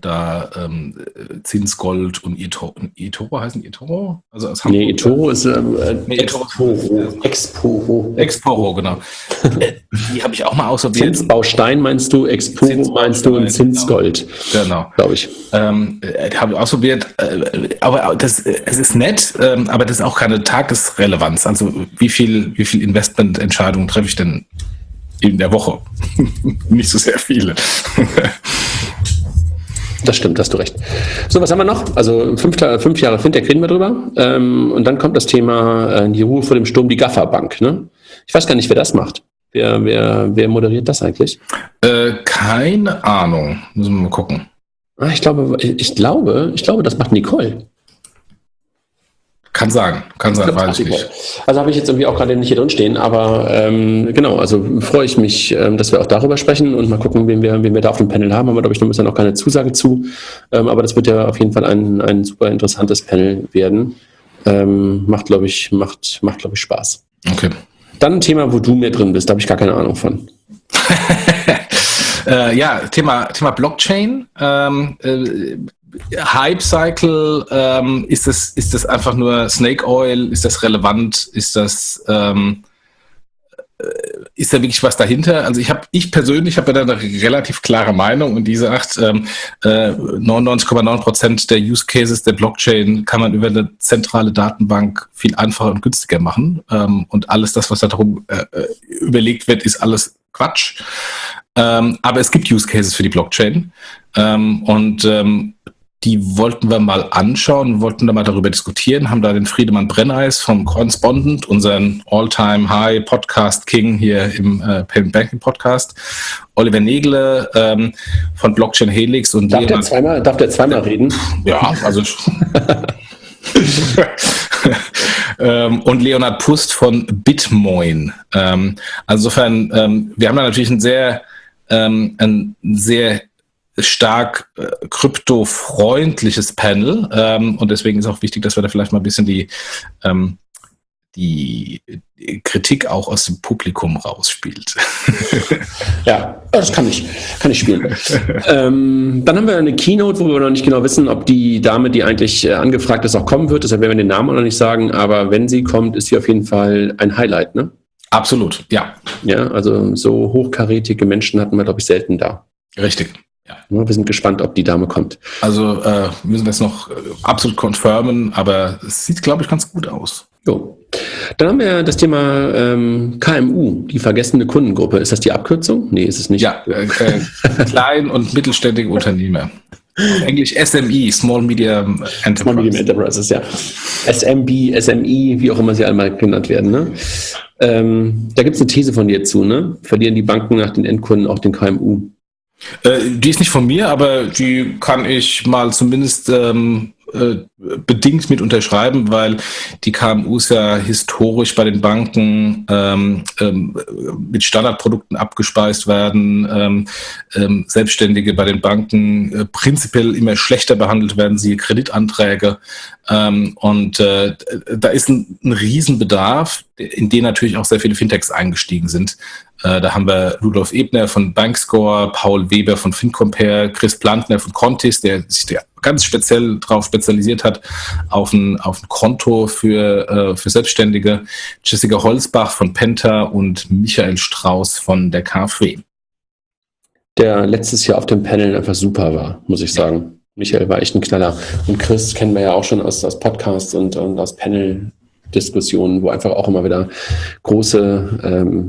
Zinsgold und eToro heißen eToro? Also aus Hamburg. Nee, eToro ist Exporo, genau. Die habe ich auch mal ausprobiert. Zinsbaustein meinst du, Exporo meinst du und Zinsgold. Genau. Glaube ich. Habe ich ausprobiert, aber es ist nett, aber das ist auch keine Tagesrelevanz. Also wie viel Investmententscheidungen treffe ich denn in der Woche? Nicht so sehr viele. Das stimmt, hast du recht. So, was haben wir noch? Also 5 Jahre Fintech reden wir drüber. Und dann kommt das Thema die Ruhe vor dem Sturm, die Gaffer-Bank. Ne? Ich weiß gar nicht, wer das macht. Wer moderiert das eigentlich? Keine Ahnung. Müssen wir mal gucken. Ich glaube, das macht Nicole. Kann sein, weiß ich nicht. Also habe ich jetzt irgendwie auch gerade nicht hier drin stehen, aber genau, also freue ich mich, dass wir auch darüber sprechen und mal gucken, wen wir da auf dem Panel haben. Aber glaube ich, noch ist ja noch keine Zusage zu. Aber das wird ja auf jeden Fall ein super interessantes Panel werden. Macht, glaube ich, Spaß. Okay. Dann ein Thema, wo du mehr drin bist, da habe ich gar keine Ahnung von. Ja, Thema Blockchain. Hype-Cycle, ist das einfach nur Snake Oil? Ist das relevant? Ist da wirklich was dahinter? Also ich persönlich habe ja da eine relativ klare Meinung und die sagt, 99,9% der Use Cases der Blockchain kann man über eine zentrale Datenbank viel einfacher und günstiger machen. Und alles das, was da darum überlegt wird, ist alles Quatsch. Aber es gibt Use Cases für die Blockchain. die wollten wir mal anschauen, wollten da mal darüber diskutieren, haben da den Friedemann Brenneis vom Correspondent, unseren All-Time-High-Podcast-King hier im Payment Banking Podcast, Oliver Negle von Blockchain Helix und Darf der zweimal reden? Ja, also und Leonhard Pust von Bitmoin. Also insofern, wir haben da natürlich ein sehr stark kryptofreundliches Panel und deswegen ist auch wichtig, dass wir da vielleicht mal ein bisschen die Kritik auch aus dem Publikum rausspielt. Ja, das kann ich spielen. Dann haben wir eine Keynote, wo wir noch nicht genau wissen, ob die Dame, die eigentlich angefragt ist, auch kommen wird. Deshalb werden wir den Namen auch noch nicht sagen, aber wenn sie kommt, ist sie auf jeden Fall ein Highlight, ne? Absolut, ja. Ja, also so hochkarätige Menschen hatten wir, glaube ich, selten da. Richtig. Ja. Wir sind gespannt, ob die Dame kommt. Also müssen wir es noch absolut confirmen, aber es sieht, glaube ich, ganz gut aus. Jo. Dann haben wir das Thema KMU, die vergessene Kundengruppe. Ist das die Abkürzung? Nee, ist es nicht. Ja, klein- und mittelständige Unternehmer. Auf Englisch SME, Small Medium Enterprises. Small Medium Enterprises, ja. SMB, SMI, wie auch immer sie alle mal genannt werden. Ne? Da gibt es eine These von dir zu, ne? Verlieren die Banken nach den Endkunden auch den KMU? Die ist nicht von mir, aber die kann ich mal zumindest bedingt mit unterschreiben, weil die KMUs ja historisch bei den Banken mit Standardprodukten abgespeist werden, Selbstständige bei den Banken prinzipiell immer schlechter behandelt werden, siehe Kreditanträge. Und da ist ein Riesenbedarf, in den natürlich auch sehr viele Fintechs eingestiegen sind. Da haben wir Rudolf Ebner von Bankscore, Paul Weber von FinCompare, Chris Plantner von Contis, der sich ganz speziell darauf spezialisiert hat, auf ein Konto für Selbstständige, Jessica Holzbach von Penta und Michael Strauß von der KfW. Der letztes Jahr auf dem Panel einfach super war, muss ich sagen. Michael war echt ein Knaller. Und Chris kennen wir ja auch schon aus Podcasts und aus Panel-Diskussionen, wo einfach auch immer wieder großer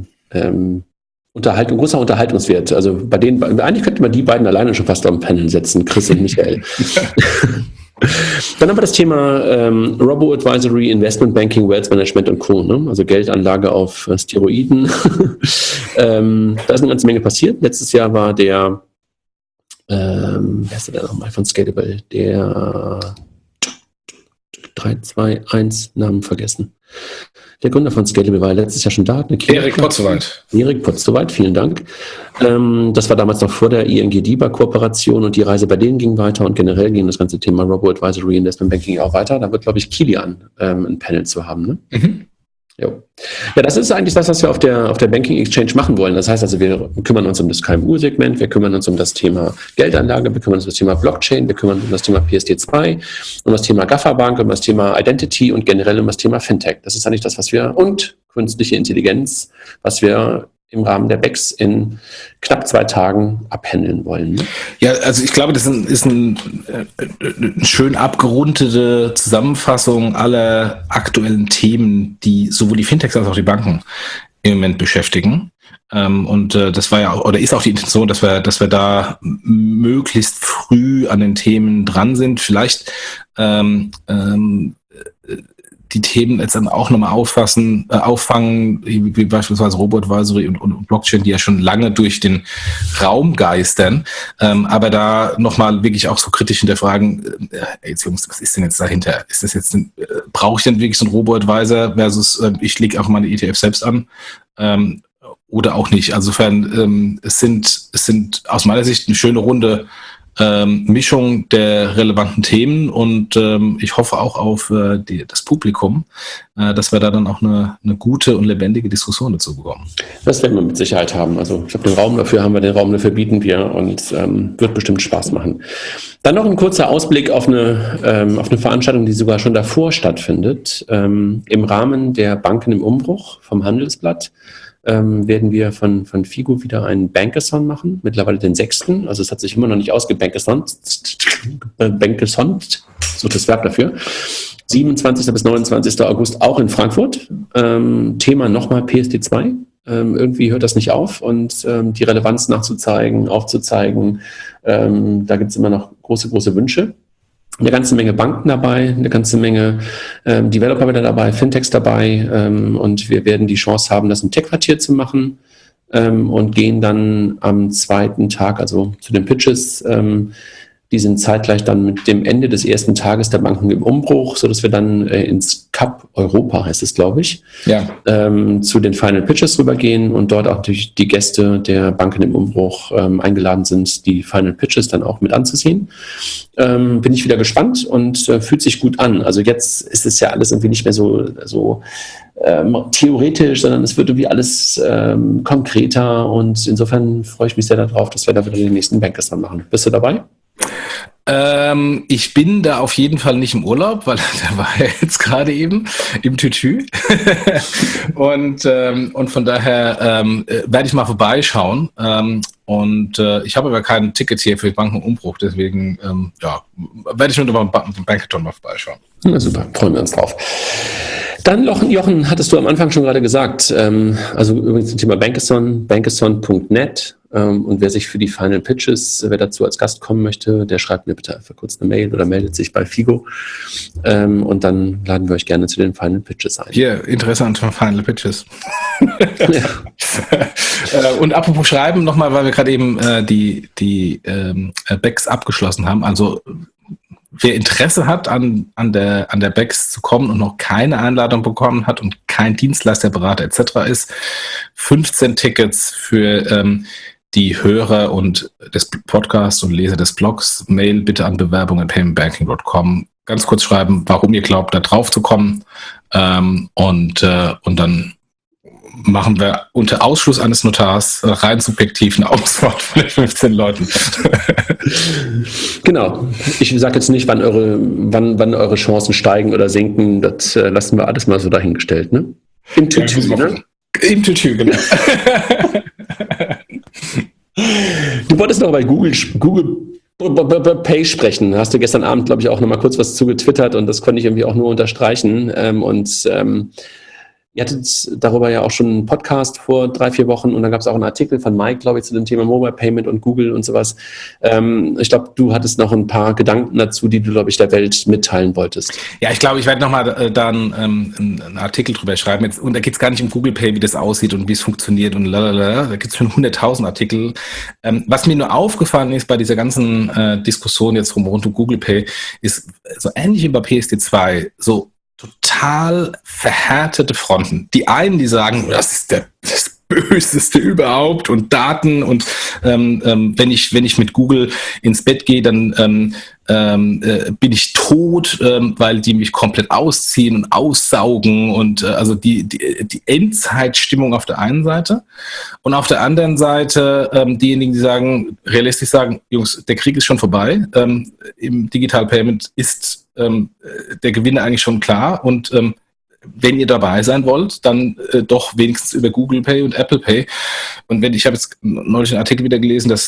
Unterhaltungswert. Also bei denen, eigentlich könnte man die beiden alleine schon fast auf dem Panel setzen, Chris und Michael. Dann haben wir das Thema Robo-Advisory, Investment Banking, Wealth Management und Co. Ne? Also Geldanlage auf Steroiden. Da ist eine ganze Menge passiert. Letztes Jahr war der wer ist der nochmal von Scalable? Der 321 Namen vergessen. Der Gründer von Scalable war letztes Jahr schon da. Erik Potzowait. Erik Potzowait, vielen Dank. Das war damals noch vor der ING-DIBA-Kooperation und die Reise bei denen ging weiter und generell ging das ganze Thema Robo-Advisory, Investment Banking auch weiter. Da wird, glaube ich, Kilian ein Panel zu haben. Ne? Mhm. Jo. Ja, das ist eigentlich das, was wir auf der Banking Exchange machen wollen. Das heißt also, wir kümmern uns um das KMU-Segment, wir kümmern uns um das Thema Geldanlage, wir kümmern uns um das Thema Blockchain, wir kümmern uns um das Thema PSD2, um das Thema Gafferbank, um das Thema Identity und generell um das Thema Fintech. Das ist eigentlich das, was wir, und künstliche Intelligenz, was wir im Rahmen der BEX in knapp 2 Tagen abhandeln wollen. Ja, also ich glaube, das ist eine schön abgerundete Zusammenfassung aller aktuellen Themen, die sowohl die Fintechs als auch die Banken im Moment beschäftigen. Und das war ja oder ist auch die Intention, dass wir da möglichst früh an den Themen dran sind. Vielleicht die Themen jetzt dann auch nochmal auffangen, wie beispielsweise Robo-Advisory und Blockchain, die ja schon lange durch den Raum geistern, aber da nochmal wirklich auch so kritisch hinterfragen, jetzt Jungs, was ist denn jetzt dahinter? Ist das jetzt brauche ich denn wirklich so einen Robo-Advisor versus ich lege auch meine ETF selbst an? Oder auch nicht. Also insofern, es sind aus meiner Sicht eine schöne Runde Mischung der relevanten Themen und ich hoffe auch auf das Publikum, dass wir da dann auch eine gute und lebendige Diskussion dazu bekommen. Das werden wir mit Sicherheit haben. Also ich glaube, den Raum dafür bieten wir und wird bestimmt Spaß machen. Dann noch ein kurzer Ausblick auf eine Veranstaltung, die sogar schon davor stattfindet. Im Rahmen der Banken im Umbruch vom Handelsblatt werden wir von FIGO wieder einen Bankathon machen, mittlerweile den 6. Also es hat sich immer noch nicht ausgebankesont, so das Verb dafür. 27. bis 29. August auch in Frankfurt. Thema nochmal PSD2. Irgendwie hört das nicht auf und die Relevanz aufzuzeigen. Da gibt es immer noch große, große Wünsche. eine ganze Menge Banken dabei, eine ganze Menge Developer wieder dabei, Fintechs dabei und wir werden die Chance haben, das im Tech-Quartier zu machen und gehen dann am zweiten Tag, also zu den Pitches, die sind zeitgleich dann mit dem Ende des ersten Tages der Banken im Umbruch, sodass wir dann ins Cup Europa, heißt es, glaube ich, zu den Final Pitches rübergehen und dort auch durch die Gäste der Banken im Umbruch eingeladen sind, die Final Pitches dann auch mit anzusehen. Bin ich wieder gespannt und fühlt sich gut an. Also jetzt ist es ja alles irgendwie nicht mehr so theoretisch, sondern es wird irgendwie alles konkreter und insofern freue ich mich sehr darauf, dass wir da wieder den nächsten Bankers dann machen. Bist du dabei? Ich bin da auf jeden Fall nicht im Urlaub, weil der war ja jetzt gerade eben im Tütü. und von daher werde ich mal vorbeischauen. Ich habe aber kein Ticket hier für Bankenumbruch, deswegen werde ich nur beim Bankathon mal vorbeischauen. Ja, super, freuen wir uns drauf. Dann, Jochen, hattest du am Anfang schon gerade gesagt, also übrigens zum Thema bankathon.net und wer sich für die Final Pitches, wer dazu als Gast kommen möchte, der schreibt mir bitte einfach kurz eine Mail oder meldet sich bei Figo und dann laden wir euch gerne zu den Final Pitches ein. Hier, interessant von Final Pitches. Und apropos Schreiben nochmal, weil wir gerade eben die Backs abgeschlossen haben, also wer Interesse hat, an der BEX zu kommen und noch keine Einladung bekommen hat und kein Dienstleister, Berater etc. ist, 15 Tickets für die Hörer und des Podcasts und Leser des Blogs. Mail bitte an bewerbung@paymentbanking.com. Ganz kurz schreiben, warum ihr glaubt, da drauf zu kommen. Und dann machen wir unter Ausschluss eines Notars rein subjektiv eine Auswahl von den 15 Leuten. Genau. Ich sage jetzt nicht, wann eure Chancen steigen oder sinken. Das lassen wir alles mal so dahingestellt. Ne? Im Tütü, ja, ne? Im Tütü, genau. Du wolltest noch bei Google Pay sprechen. Hast du gestern Abend, glaube ich, auch noch mal kurz was zu getwittert und das konnte ich irgendwie auch nur unterstreichen. Ihr hattet darüber ja auch schon einen Podcast vor 3-4 Wochen und dann gab es auch einen Artikel von Mike, glaube ich, zu dem Thema Mobile Payment und Google und sowas. Ich glaube, du hattest noch ein paar Gedanken dazu, die du, glaube ich, der Welt mitteilen wolltest. Ja, ich glaube, ich werde nochmal dann einen Artikel drüber schreiben. Und da geht es gar nicht um Google Pay, wie das aussieht und wie es funktioniert und lalala. Da gibt es schon 100.000 Artikel. Was mir nur aufgefallen ist bei dieser ganzen Diskussion jetzt rund um Google Pay, ist so ähnlich wie bei PSD2, so total verhärtete Fronten. Die einen, die sagen, das ist das Böseste überhaupt und Daten und wenn ich mit Google ins Bett gehe, dann bin ich tot, weil die mich komplett ausziehen und aussaugen und also die Endzeitstimmung auf der einen Seite und auf der anderen Seite diejenigen, die sagen, realistisch sagen, Jungs, der Krieg ist schon vorbei, im Digital Payment ist der Gewinner eigentlich schon klar und wenn ihr dabei sein wollt, dann doch wenigstens über Google Pay und Apple Pay. Und ich habe jetzt neulich einen Artikel wieder gelesen, dass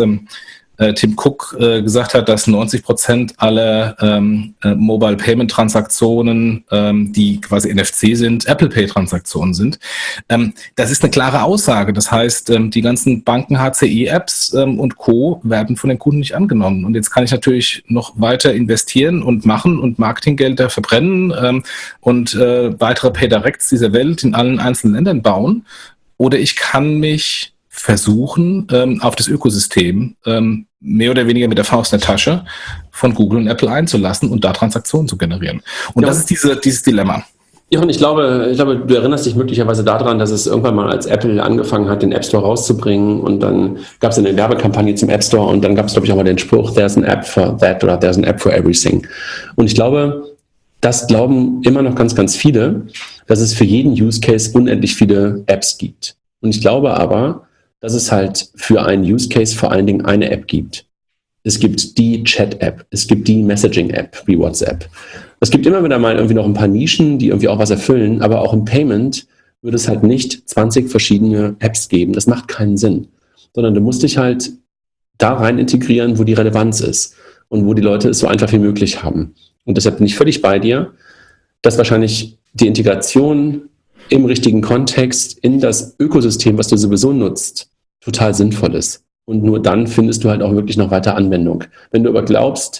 Tim Cook gesagt hat, dass 90% aller Mobile Payment Transaktionen, die quasi NFC sind, Apple Pay Transaktionen sind. Das ist eine klare Aussage. Das heißt, die ganzen Banken, HCI Apps und Co. werden von den Kunden nicht angenommen. Und jetzt kann ich natürlich noch weiter investieren und machen und Marketinggelder verbrennen und weitere Pay-Directs dieser Welt in allen einzelnen Ländern bauen. Oder ich kann mich versuchen, auf das Ökosystem mehr oder weniger mit der Faust in der Tasche von Google und Apple einzulassen und da Transaktionen zu generieren. Und ja, das ist dieses Dilemma. Jochen, ich glaube, du erinnerst dich möglicherweise daran, dass es irgendwann mal, als Apple angefangen hat, den App Store rauszubringen und dann gab es eine Werbekampagne zum App Store und dann gab es, glaube ich, auch mal den Spruch, there's an app for that oder there's an app for everything. Und ich glaube, das glauben immer noch ganz, ganz viele, dass es für jeden Use Case unendlich viele Apps gibt. Und ich glaube aber, dass es halt für einen Use Case vor allen Dingen eine App gibt. Es gibt die Chat-App, es gibt die Messaging-App wie WhatsApp. Es gibt immer wieder mal irgendwie noch ein paar Nischen, die irgendwie auch was erfüllen, aber auch im Payment würde es halt nicht 20 verschiedene Apps geben. Das macht keinen Sinn. Sondern du musst dich halt da rein integrieren, wo die Relevanz ist und wo die Leute es so einfach wie möglich haben. Und deshalb bin ich völlig bei dir, dass wahrscheinlich die Integration im richtigen Kontext in das Ökosystem, was du sowieso nutzt, total sinnvoll ist. Und nur dann findest du halt auch wirklich noch weiter Anwendung. Wenn du aber glaubst,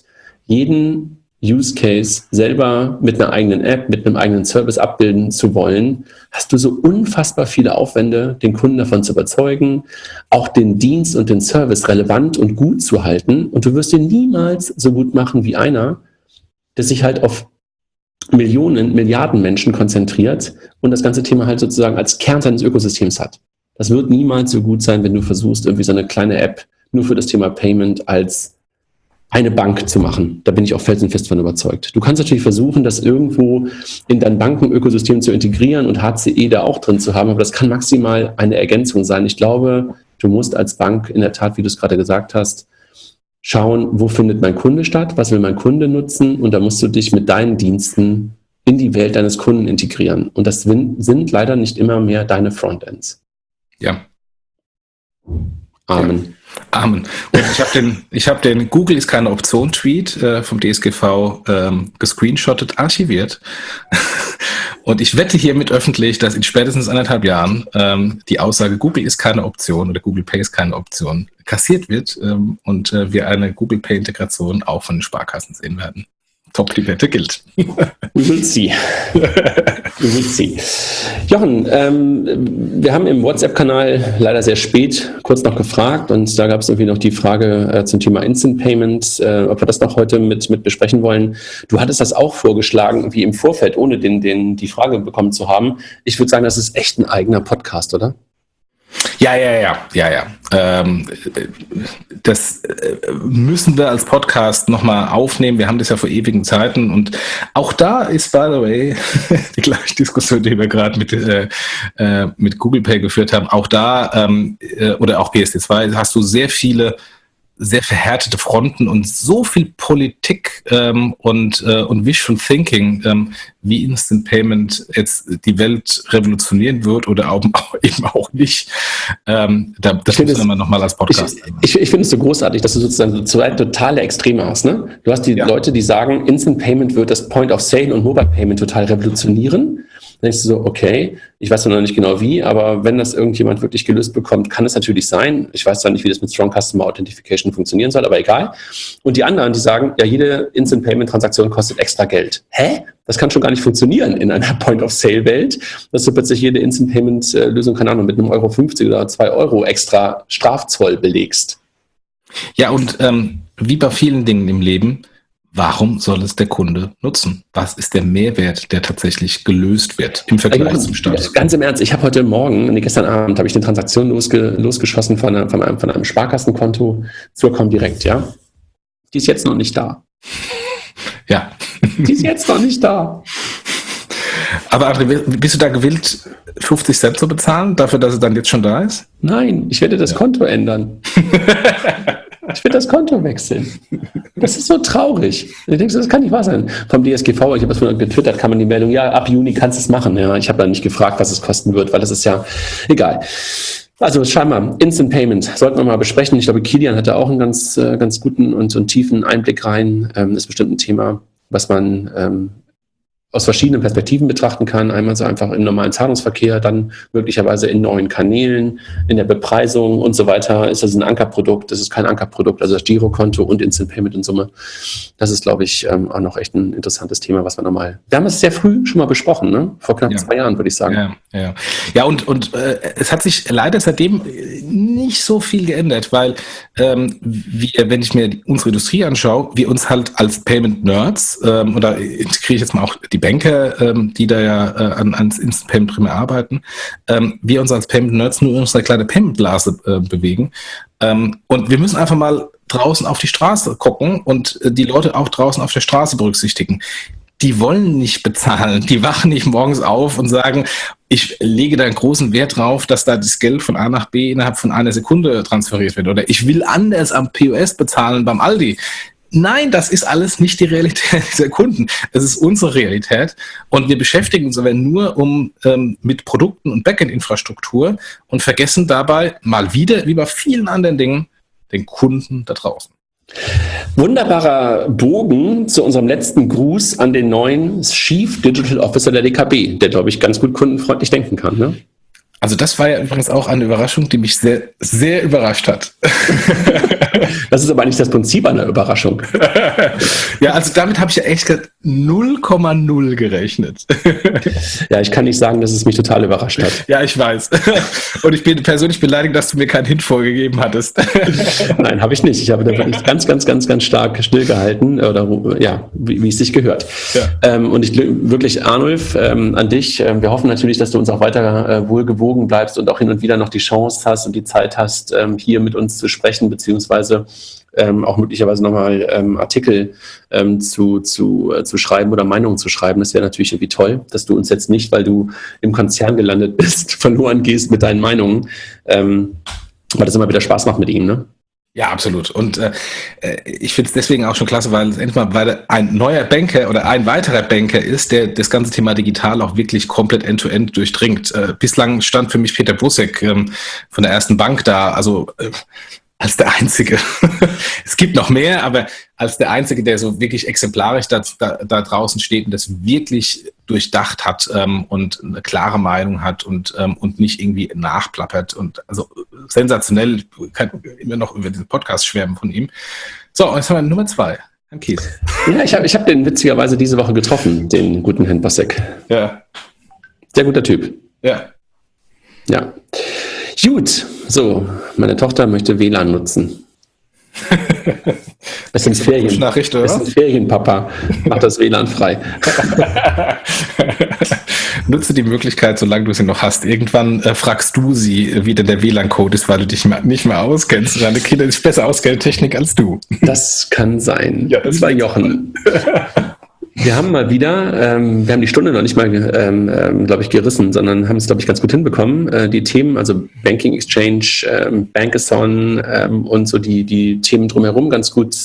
jeden Use Case selber mit einer eigenen App, mit einem eigenen Service abbilden zu wollen, hast du so unfassbar viele Aufwände, den Kunden davon zu überzeugen, auch den Dienst und den Service relevant und gut zu halten. Und du wirst ihn niemals so gut machen wie einer, der sich halt auf Millionen, Milliarden Menschen konzentriert und das ganze Thema halt sozusagen als Kern seines Ökosystems hat. Das wird niemals so gut sein, wenn du versuchst, irgendwie so eine kleine App nur für das Thema Payment als eine Bank zu machen. Da bin ich auch felsenfest von überzeugt. Du kannst natürlich versuchen, das irgendwo in dein Bankenökosystem zu integrieren und HCE da auch drin zu haben, aber das kann maximal eine Ergänzung sein. Ich glaube, du musst als Bank in der Tat, wie du es gerade gesagt hast, schauen, wo findet mein Kunde statt, was will mein Kunde nutzen, und da musst du dich mit deinen Diensten in die Welt deines Kunden integrieren. Und das sind leider nicht immer mehr deine Frontends. Ja. Amen. Ja. Amen. Und ich hab den Google ist keine Option-Tweet vom DSGV gescreenshottet, archiviert. Und ich wette hiermit öffentlich, dass in spätestens 1,5 Jahren die Aussage Google ist keine Option oder Google Pay ist keine Option kassiert wird und wir eine Google Pay-Integration auch von den Sparkassen sehen werden. Top, die Wette gilt. We will see. We will see. Jochen, wir haben im WhatsApp-Kanal leider sehr spät kurz noch gefragt, und da gab es irgendwie noch die Frage zum Thema Instant Payment, ob wir das noch heute mit besprechen wollen. Du hattest das auch vorgeschlagen, wie im Vorfeld, ohne die Frage bekommen zu haben. Ich würde sagen, das ist echt ein eigener Podcast, oder? Ja. Das müssen wir als Podcast nochmal aufnehmen. Wir haben das ja vor ewigen Zeiten, und auch da ist, by the way, die gleiche Diskussion, die wir gerade mit Google Pay geführt haben. Auch da, oder auch PSD2, hast du sehr viele sehr verhärtete Fronten und so viel Politik und Wishful Thinking, wie Instant Payment jetzt die Welt revolutionieren wird oder auch, eben auch nicht. Das müssen wir nochmal als Podcast. Ich finde es so großartig, dass du sozusagen zwei totale Extreme hast. Ne? Du hast die Leute, die sagen, Instant Payment wird das Point of Sale und Mobile Payment total revolutionieren. Dann denkst du so, okay, ich weiß noch nicht genau wie, aber wenn das irgendjemand wirklich gelöst bekommt, kann es natürlich sein. Ich weiß zwar nicht, wie das mit Strong Customer Authentication funktionieren soll, aber egal. Und die anderen, die sagen, ja, jede Instant-Payment-Transaktion kostet extra Geld. Hä? Das kann schon gar nicht funktionieren in einer Point-of-Sale-Welt, dass du plötzlich jede Instant-Payment-Lösung, keine Ahnung, mit einem €1,50 oder €2 extra Strafzoll belegst. Ja, und wie bei vielen Dingen im Leben, warum soll es der Kunde nutzen? Was ist der Mehrwert, der tatsächlich gelöst wird im Vergleich zum Status? Ganz im Ernst, ich habe heute Morgen, gestern Abend, habe ich eine Transaktion losgeschossen von einem Sparkassenkonto zur Comdirect, ja? Die ist jetzt noch nicht da. Ja. Die ist jetzt noch nicht da. Aber André, bist du da gewillt, 50 Cent zu bezahlen, dafür, dass es dann jetzt schon da ist? Nein, ich werde das Konto ändern. Ich will das Konto wechseln. Das ist so traurig. Ich denke, das kann nicht wahr sein. Vom DSGV, ich habe das vorhin getwittert, kam die Meldung, ja, ab Juni kannst du es machen. Ja, ich habe da nicht gefragt, was es kosten wird, weil das ist ja egal. Also scheinbar, Instant Payment sollten wir mal besprechen. Ich glaube, Kilian hatte auch einen ganz guten und tiefen Einblick rein. Das ist bestimmt ein Thema, was man aus verschiedenen Perspektiven betrachten kann. Einmal so einfach im normalen Zahlungsverkehr, dann möglicherweise in neuen Kanälen, in der Bepreisung und so weiter. Ist das ein Ankerprodukt? Das ist kein Ankerprodukt. Also das Girokonto und Instant Payment in Summe. Das ist, glaube ich, auch noch echt ein interessantes Thema, was wir nochmal... Wir haben es sehr früh schon mal besprochen, ne? Vor knapp 2 Jahren, würde ich sagen. Ja, und es hat sich leider seitdem nicht so viel geändert, weil wenn ich mir unsere Industrie anschaue, wir uns halt als Payment-Nerds, oder integriere ich jetzt mal auch die Banker, die da ja ans Instant Payment primär arbeiten, wir uns als Payment Nerds nur in unserer kleinen Payment-Blase bewegen. Und wir müssen einfach mal draußen auf die Straße gucken und die Leute auch draußen auf der Straße berücksichtigen. Die wollen nicht bezahlen, die wachen nicht morgens auf und sagen, ich lege da einen großen Wert drauf, dass da das Geld von A nach B innerhalb von einer Sekunde transferiert wird. Oder ich will anders am POS bezahlen beim Aldi. Nein, das ist alles nicht die Realität dieser Kunden. Das ist unsere Realität. Und wir beschäftigen uns aber nur mit Produkten und Backend-Infrastruktur und vergessen dabei mal wieder, wie bei vielen anderen Dingen, den Kunden da draußen. Wunderbarer Bogen zu unserem letzten Gruß an den neuen Chief Digital Officer der DKB, der, glaube ich, ganz gut kundenfreundlich denken kann. Ne? Also das war ja übrigens auch eine Überraschung, die mich sehr, sehr überrascht hat. Das ist aber nicht das Prinzip einer Überraschung. Ja, also damit habe ich ja echt 0,0 gerechnet. Ja, ich kann nicht sagen, dass es mich total überrascht hat. Ja, ich weiß. Und ich bin persönlich beleidigt, dass du mir keinen Hint vorgegeben hattest. Nein, habe ich nicht. Ich habe da wirklich ganz stark stillgehalten, oder ja, wie es sich gehört. Ja. Und ich wirklich, Arnulf, an dich. Wir hoffen natürlich, dass du uns auch weiter wohlgewogen bleibst und auch hin und wieder noch die Chance hast und die Zeit hast, hier mit uns zu sprechen, beziehungsweise auch möglicherweise nochmal Artikel zu schreiben oder Meinungen zu schreiben. Das wäre natürlich irgendwie toll, dass du uns jetzt nicht, weil du im Konzern gelandet bist, verloren gehst mit deinen Meinungen, weil das immer wieder Spaß macht mit ihm, ne? Ja, absolut. Und ich finde es deswegen auch schon klasse, weil ein neuer Banker oder ein weiterer Banker ist, der das ganze Thema digital auch wirklich komplett end-to-end durchdringt. Bislang stand für mich Peter Busek von der Ersten Bank da, also als der Einzige. Es gibt noch mehr, aber als der Einzige, der so wirklich exemplarisch da draußen steht und das wirklich durchdacht hat und eine klare Meinung hat und nicht irgendwie nachplappert. Und also sensationell, ich kann immer noch über diesen Podcast schwärmen von ihm. So, und jetzt haben wir Nummer 2, Herrn Kies. Ja, ich hab den witzigerweise diese Woche getroffen, den guten Herrn Busek. Ja. Sehr guter Typ. Ja. Ja. Gut, so, meine Tochter möchte WLAN nutzen. Es sind Ferien. Nachricht, oder? Es sind Ferien, Papa. Mach das WLAN frei. Nutze die Möglichkeit, solange du sie noch hast. Irgendwann fragst du sie, wie denn der WLAN-Code ist, weil du dich nicht mehr auskennst. Deine Kinder sich besser auskennen Technik als du. Das kann sein. Ja, das war Jochen. Wir haben mal wieder, wir haben die Stunde noch nicht mal, glaube ich, gerissen, sondern haben es, glaube ich, ganz gut hinbekommen. Die Themen, also Banking Exchange, Bankathon und so die Themen drumherum ganz gut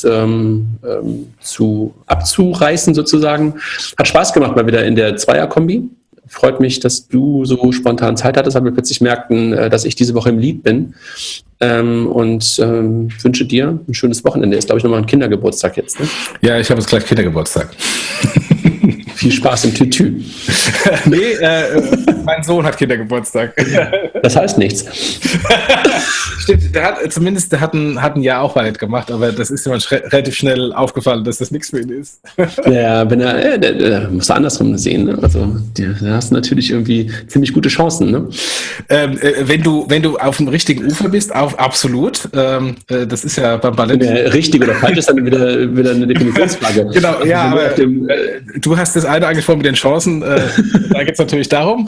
abzureißen sozusagen. Hat Spaß gemacht mal wieder in der Zweierkombi. Freut mich, dass du so spontan Zeit hattest, weil wir plötzlich merkten, dass ich diese Woche im Lead bin. Und wünsche dir ein schönes Wochenende. Ist, glaube ich, nochmal ein Kindergeburtstag jetzt, ne? Ja, ich habe jetzt gleich Kindergeburtstag. Viel Spaß im Tütü. Nee, mein Sohn hat Kindergeburtstag. Das heißt nichts. Stimmt, der hat ein Jahr auch weit gemacht, aber das ist ihm relativ schnell aufgefallen, dass das nichts für ihn ist. Ja, der muss andersrum sehen. Ne? Also, da hast du natürlich irgendwie ziemlich gute Chancen. Ne? Wenn du auf dem richtigen Ufer bist, absolut. Das ist ja beim Ballett. Richtig oder falsch ist dann wieder eine Definitionsfrage. Genau, also, ja, aber du hast das eine angesprochen mit den Chancen. Da geht es natürlich darum.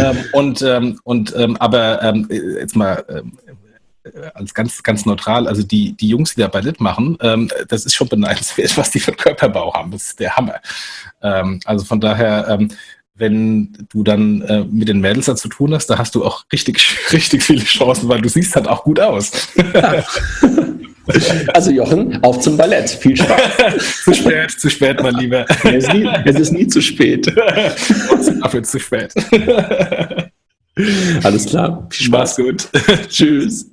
Aber jetzt mal als ganz neutral, also die Jungs, die da Ballett machen, das ist schon beneidenswert, was die für einen Körperbau haben. Das ist der Hammer. Also von daher, wenn du dann mit den Mädels da zu tun hast, da hast du auch richtig viele Chancen, weil du siehst halt auch gut aus. Also Jochen, auf zum Ballett. Viel Spaß. Zu spät, mein Lieber. Es ist nie zu spät. Dafür zu spät. Alles klar. Viel Spaß. Mach's gut. Tschüss.